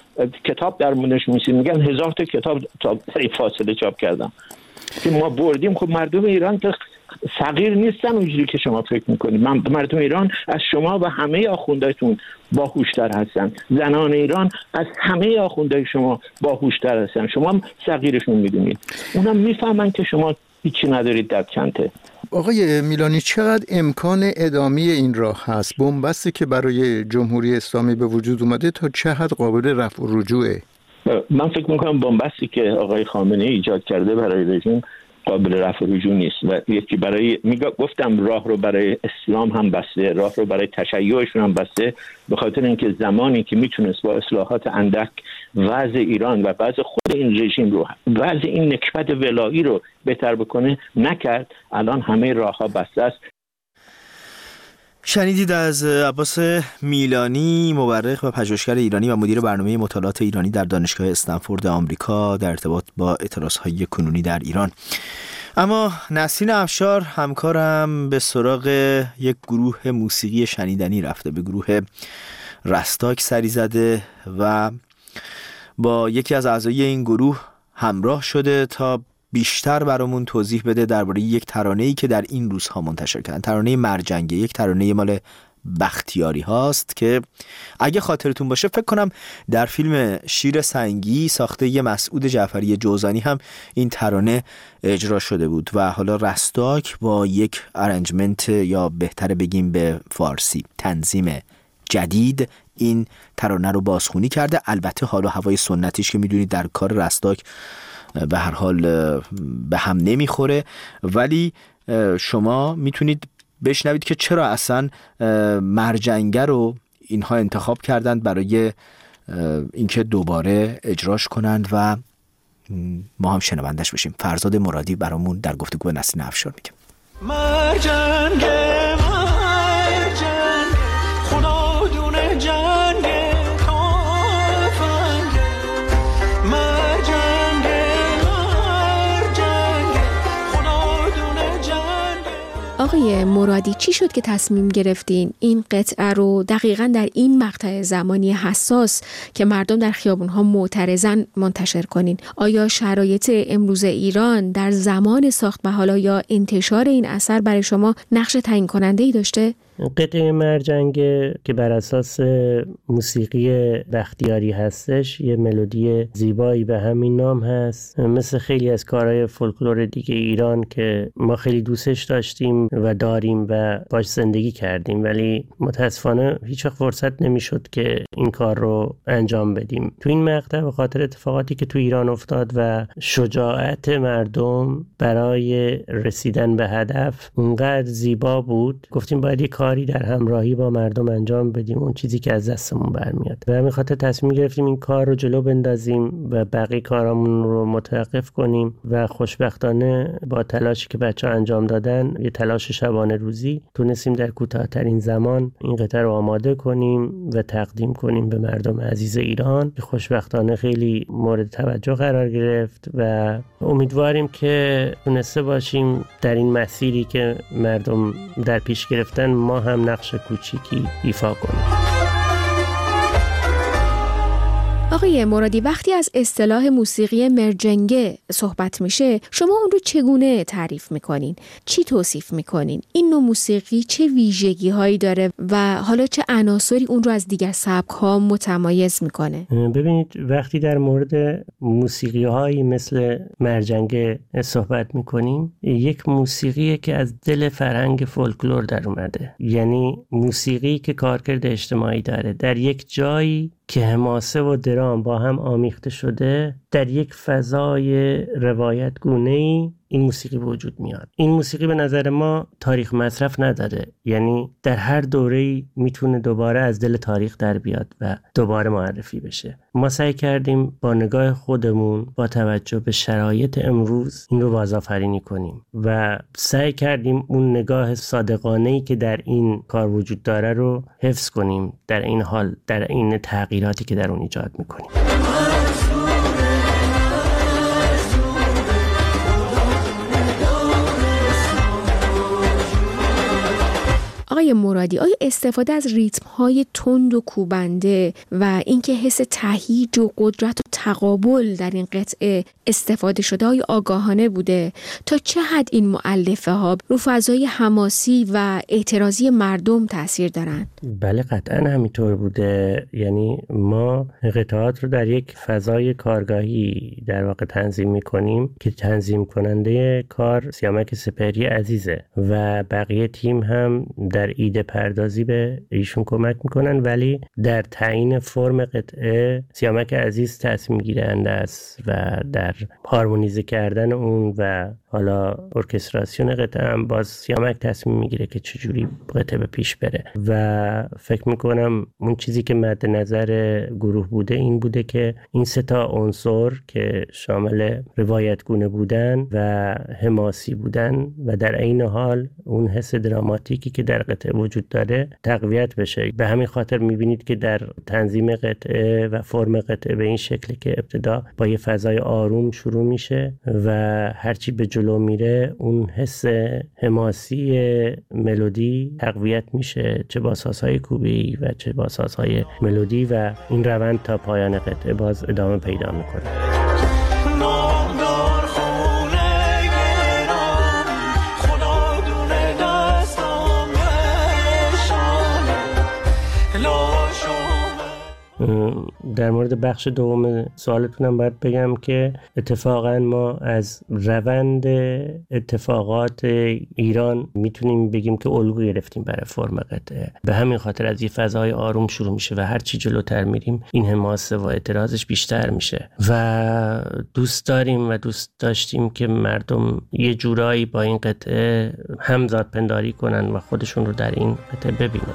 کتاب در موردش می‌نویسید، میگن هزار تا کتاب تا فاصله چاپ کردن که ما بردیم. خب مردم ایران که فقیر نیستن اونجوری که شما فکر میکنید. من مردم ایران از شما و همه آخوندایتون باهوشتر هستن. زنان ایران از همه آخوندای شما باهوشتر هستن. شما هم صغیرشون میدونید، اونم میفهمن که شما هیچی ندارید در چنته. آقای میلانی، چقدر امکان ادامه این راه هست؟ بنبستی که برای جمهوری اسلامی به وجود اومده تا چه حد قابل رفع و رجوعه؟ من فکر میکنم بنبستی که آقای خامنه‌ای ایجاد کرده برای رژیم قابل رفع و رجوع نیست و یکی برای میگم گفتم راه رو برای اسلام هم بسته، راه رو برای تشیعشون هم بسته، به خاطر اینکه زمانی که میتونست با اصلاحات اندک وضع ایران و وضع خود این رژیم رو، وضع این نکبت ولایی رو بهتر بکنه نکرد. الان همه راه‌ها بسته است. شنیدید از عباس میلانی، مورخ و پژوهشگر ایرانی و مدیر برنامه مطالعات ایرانی در دانشگاه استنفورد آمریکا، در ارتباط با اعتراضهای کنونی در ایران. اما نسرین افشار همکارم به سراغ یک گروه موسیقی شنیدنی رفته، به گروه رستاک سری زده و با یکی از اعضای این گروه همراه شده تا بیشتر برامون توضیح بده درباره یک ترانه‌ای که در این روزها منتشر کردن، ترانه مرجنگه، یک ترانه مال بختیاری هاست که اگه خاطرتون باشه فکر کنم در فیلم شیر سنگی ساخته ی مسعود جعفری جوزانی هم این ترانه اجرا شده بود و حالا رستاک با یک ارنجمنت، یا بهتره بگیم به فارسی تنظیم جدید، این ترانه رو بازخوانی کرده. البته حال و هوای سنتیش که میدونید در کار رستاک به هر حال به هم نمیخوره، ولی شما میتونید بشنوید که چرا اصلا مرجنگه رو اینها انتخاب کردند برای اینکه دوباره اجراش کنند و ما هم شنوندش بشیم. فرزاد مرادی برامون در گفتگو با نسرین افشار میگه. مرجنگه مرجنگه خدا دونه جنگه تافنگه مرجنگه مرجنگه خدا دونه جنگه. آقای مرادی، چی شد که تصمیم گرفتین این قطعه رو دقیقاً در این مقطع زمانی حساس که مردم در خیابون‌ها معترضن منتشر کنین؟ آیا شرایط امروز ایران در زمان ساخت محالا یا انتشار این اثر برای شما نقش تعیین کننده‌ای داشته؟ قطعه مرجنگه که بر اساس موسیقی بختیاری هستش، یه ملودی زیبایی به همین نام هست، مثل خیلی از کارهای فولکلور دیگه ایران که ما خیلی دوستش داشتیم و داریم و باش زندگی کردیم، ولی متاسفانه هیچ وقت فرصت نمیشد که این کار رو انجام بدیم. تو این مقطع به خاطر اتفاقاتی که تو ایران افتاد و شجاعت مردم برای رسیدن به هدف اونقدر زیبا بود، گفتیم باید یه کاری در همراهی با مردم انجام بدیم، اون چیزی که از دستمون برمیاد. و همین خاطر تصمیم گرفتیم این کار رو جلو بندازیم و بقیه کارامون رو متوقف کنیم و خوشبختانه با تلاشی که بچه‌ها انجام دادن، یه تلاش شبانه روزی، تونستیم در کوتاه‌ترین زمان این قطعه رو آماده کنیم و تقدیم کنیم به مردم عزیز ایران که خوشبختانه خیلی مورد توجه قرار گرفت و امیدواریم که تونسته باشیم در این مسیری که مردم در پیش گرفتن ما هم نقش کوچیکی ایفا کنیم. آقای مرادی، وقتی از اصطلاح موسیقی مرجنگه صحبت میشه، شما اون رو چگونه تعریف میکنین؟ چی توصیف میکنین؟ این نوع موسیقی چه ویژگی هایی داره و حالا چه عناصری اون رو از دیگر سبک ها متمایز میکنه؟ ببینید، وقتی در مورد موسیقی هایی مثل مرجنگه صحبت میکنیم، یک موسیقیه که از دل فرهنگ فولکلور در اومده، یعنی موسیقی که کارکرد اجتماعی داره، در یک جایی که حماسه و درام با هم آمیخته شده، در یک فضای روایت گونه‌ای این موسیقی وجود میاد. این موسیقی به نظر ما تاریخ مصرف نداره، یعنی در هر دوره‌ای میتونه دوباره از دل تاریخ در بیاد و دوباره معرفی بشه. ما سعی کردیم با نگاه خودمون با توجه به شرایط امروز این رو بازآفرینی کنیم و سعی کردیم اون نگاه صادقانه‌ای که در این کار وجود داره رو حفظ کنیم، در این حال در این تغییراتی که در اون ایجاد میکنیم. آقای مرادی، آیا استفاده از ریتم‌های تند و کوبنده و اینکه حس تهییج و قدرت و تقابل در این قطعه استفاده شده های آگاهانه بوده؟ تا چه حد این مؤلفه ها رو فضای حماسی و اعتراضی مردم تاثیر دارن؟ بله، قطعا همینطور بوده. یعنی ما قطعات رو در یک فضای کارگاهی در واقع تنظیم می‌کنیم که تنظیم کننده کار سیامک سپهری عزیزه و بقیه تیم هم در ایده پردازی به ایشون کمک میکنن، ولی در تعیین فرم قطعه سیامک عزیز تصمیم گیرنده است و در هارمونیزه کردن اون و حالا ارکستراسیون قطعه هم باز سیامک تصمیم میگیره که چجوری قطعه به پیش بره. و فکر میکنم اون چیزی که مد نظر گروه بوده این بوده که این سه تا عنصر که شامل روایتگونه بودن و حماسی بودن و در عین حال اون حس دراماتیکی که در قطعه وجود داره تقویت بشه. به همین خاطر میبینید که در تنظیم قطعه و فرم قطعه به این شکل که ابتدا با یه فضای آروم شروع میشه و هرچی به جلو میره اون حس حماسی ملودی تقویت میشه، چه با سازهای کوبی و چه با سازهای ملودی، و این روند تا پایان قطعه باز ادامه پیدا میکنه. در مورد بخش دوم سوالتونم باید بگم که اتفاقا ما از روند اتفاقات ایران میتونیم بگیم که الگو گرفتیم برای فرم قطعه. به همین خاطر از یه فضای آروم شروع میشه و هر چی جلوتر میریم این حماسه و اعتراضش بیشتر میشه و دوست داریم و دوست داشتیم که مردم یه جورایی با این قطعه همزاد پنداری کنن و خودشون رو در این قطعه ببینن.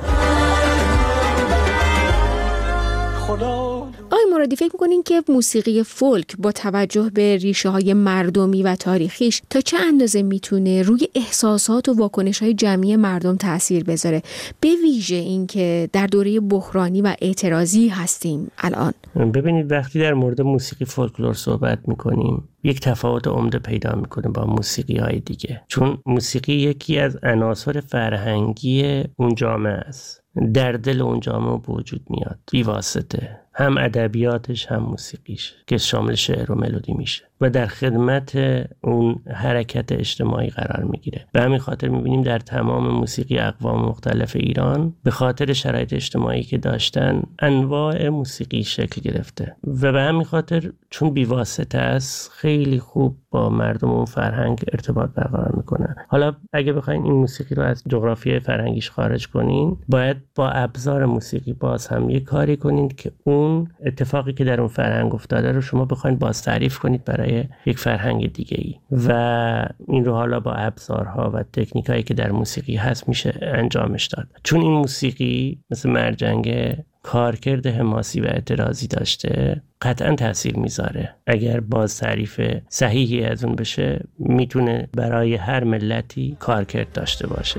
آقای مرادی، فکر می‌کنین که موسیقی فولک با توجه به ریشه‌های مردمی و تاریخیش تا چه اندازه میتونه روی احساسات و واکنش‌های جمعی مردم تأثیر بذاره، به ویژه این که در دوره بحرانی و اعتراضی هستیم الان؟ ببینید، وقتی در مورد موسیقی فولکلور صحبت می‌کنیم یک تفاوت عمده پیدا می‌کنه با موسیقی‌های دیگه، چون موسیقی یکی از عناصر فرهنگی اون جامعه است، در دل اون جامعه به وجود میاد بی واسطه، هم ادبیاتش هم موسیقیش که شامل شعر و ملودی میشه. و در خدمت اون حرکت اجتماعی قرار میگیره. به همین خاطر میبینیم در تمام موسیقی اقوام مختلف ایران به خاطر شرایط اجتماعی که داشتن انواع موسیقی شکل گرفته و به همین خاطر چون بیواسطه است خیلی خوب با مردم اون فرهنگ ارتباط برقرار میکنن. حالا اگه بخواین این موسیقی رو از جغرافیای فرهنگیش خارج کنین، باید با ابزار موسیقی باز هم یه کاری کنین که اون اتفاقی که در اون فرهنگ افتاده رو شما بخواین باز تعریف کنید برای یک فرهنگ دیگه ای و این رو حالا با ابزارها و تکنیکایی که در موسیقی هست میشه انجامش داد. چون این موسیقی مثل مرجنگ کارکرد حماسی و اعتراضی داشته، قطعا تاثیر میذاره. اگر باز تعریف صحیحی از اون بشه میتونه برای هر ملتی کارکرد داشته باشه.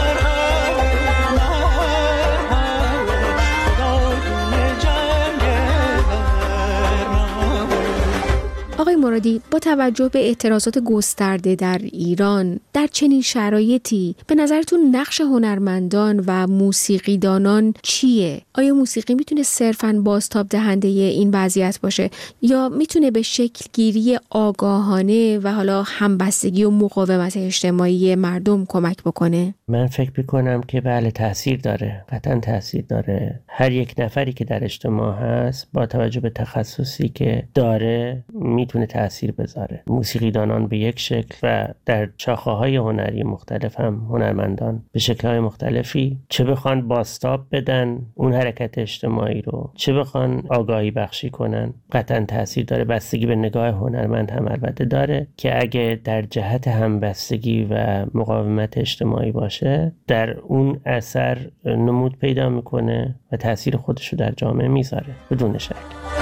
آقای مرادی، با توجه به اعتراضات گسترده در ایران در چنین شرایطی به نظرتون نقش هنرمندان و موسیقیدانان چیه؟ آیا موسیقی میتونه صرفاً بازتاب دهنده این وضعیت باشه یا میتونه به شکل گیری آگاهانه و حالا همبستگی و مقاومت اجتماعی مردم کمک بکنه؟ من فکر میکنم که بله تاثیر داره، قطعا تاثیر داره. هر یک نفری که در اجتماع هست با توجه به تخصصی که داره میتونه تأثیر بذاره. موسیقیدانان به یک شکل و در شاخه‌های هنری مختلف هم هنرمندان به شکل‌های مختلفی، چه بخوان بازتاب بدن اون حرکت اجتماعی رو، چه بخوان آگاهی بخشی کنن، قطعا تأثیر داره. بستگی به نگاه هنرمند هم البته داره که اگه در جهت همبستگی و مقاومت اجتماعی باشه، در اون اثر نمود پیدا میکنه و تأثیر خودش رو در جامعه میذاره بدون شک.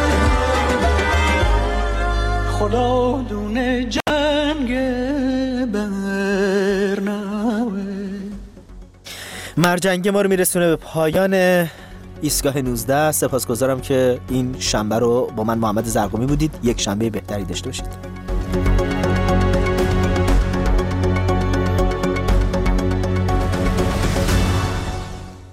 خدا دونه جنگ برنامه. مرجنگ ما رو میرسونه به پایان ایستگاه نوزده. سپاسگزارم که این شنبه رو با من محمد زرقمی بودید. یک شنبه بهتری داشته باشید.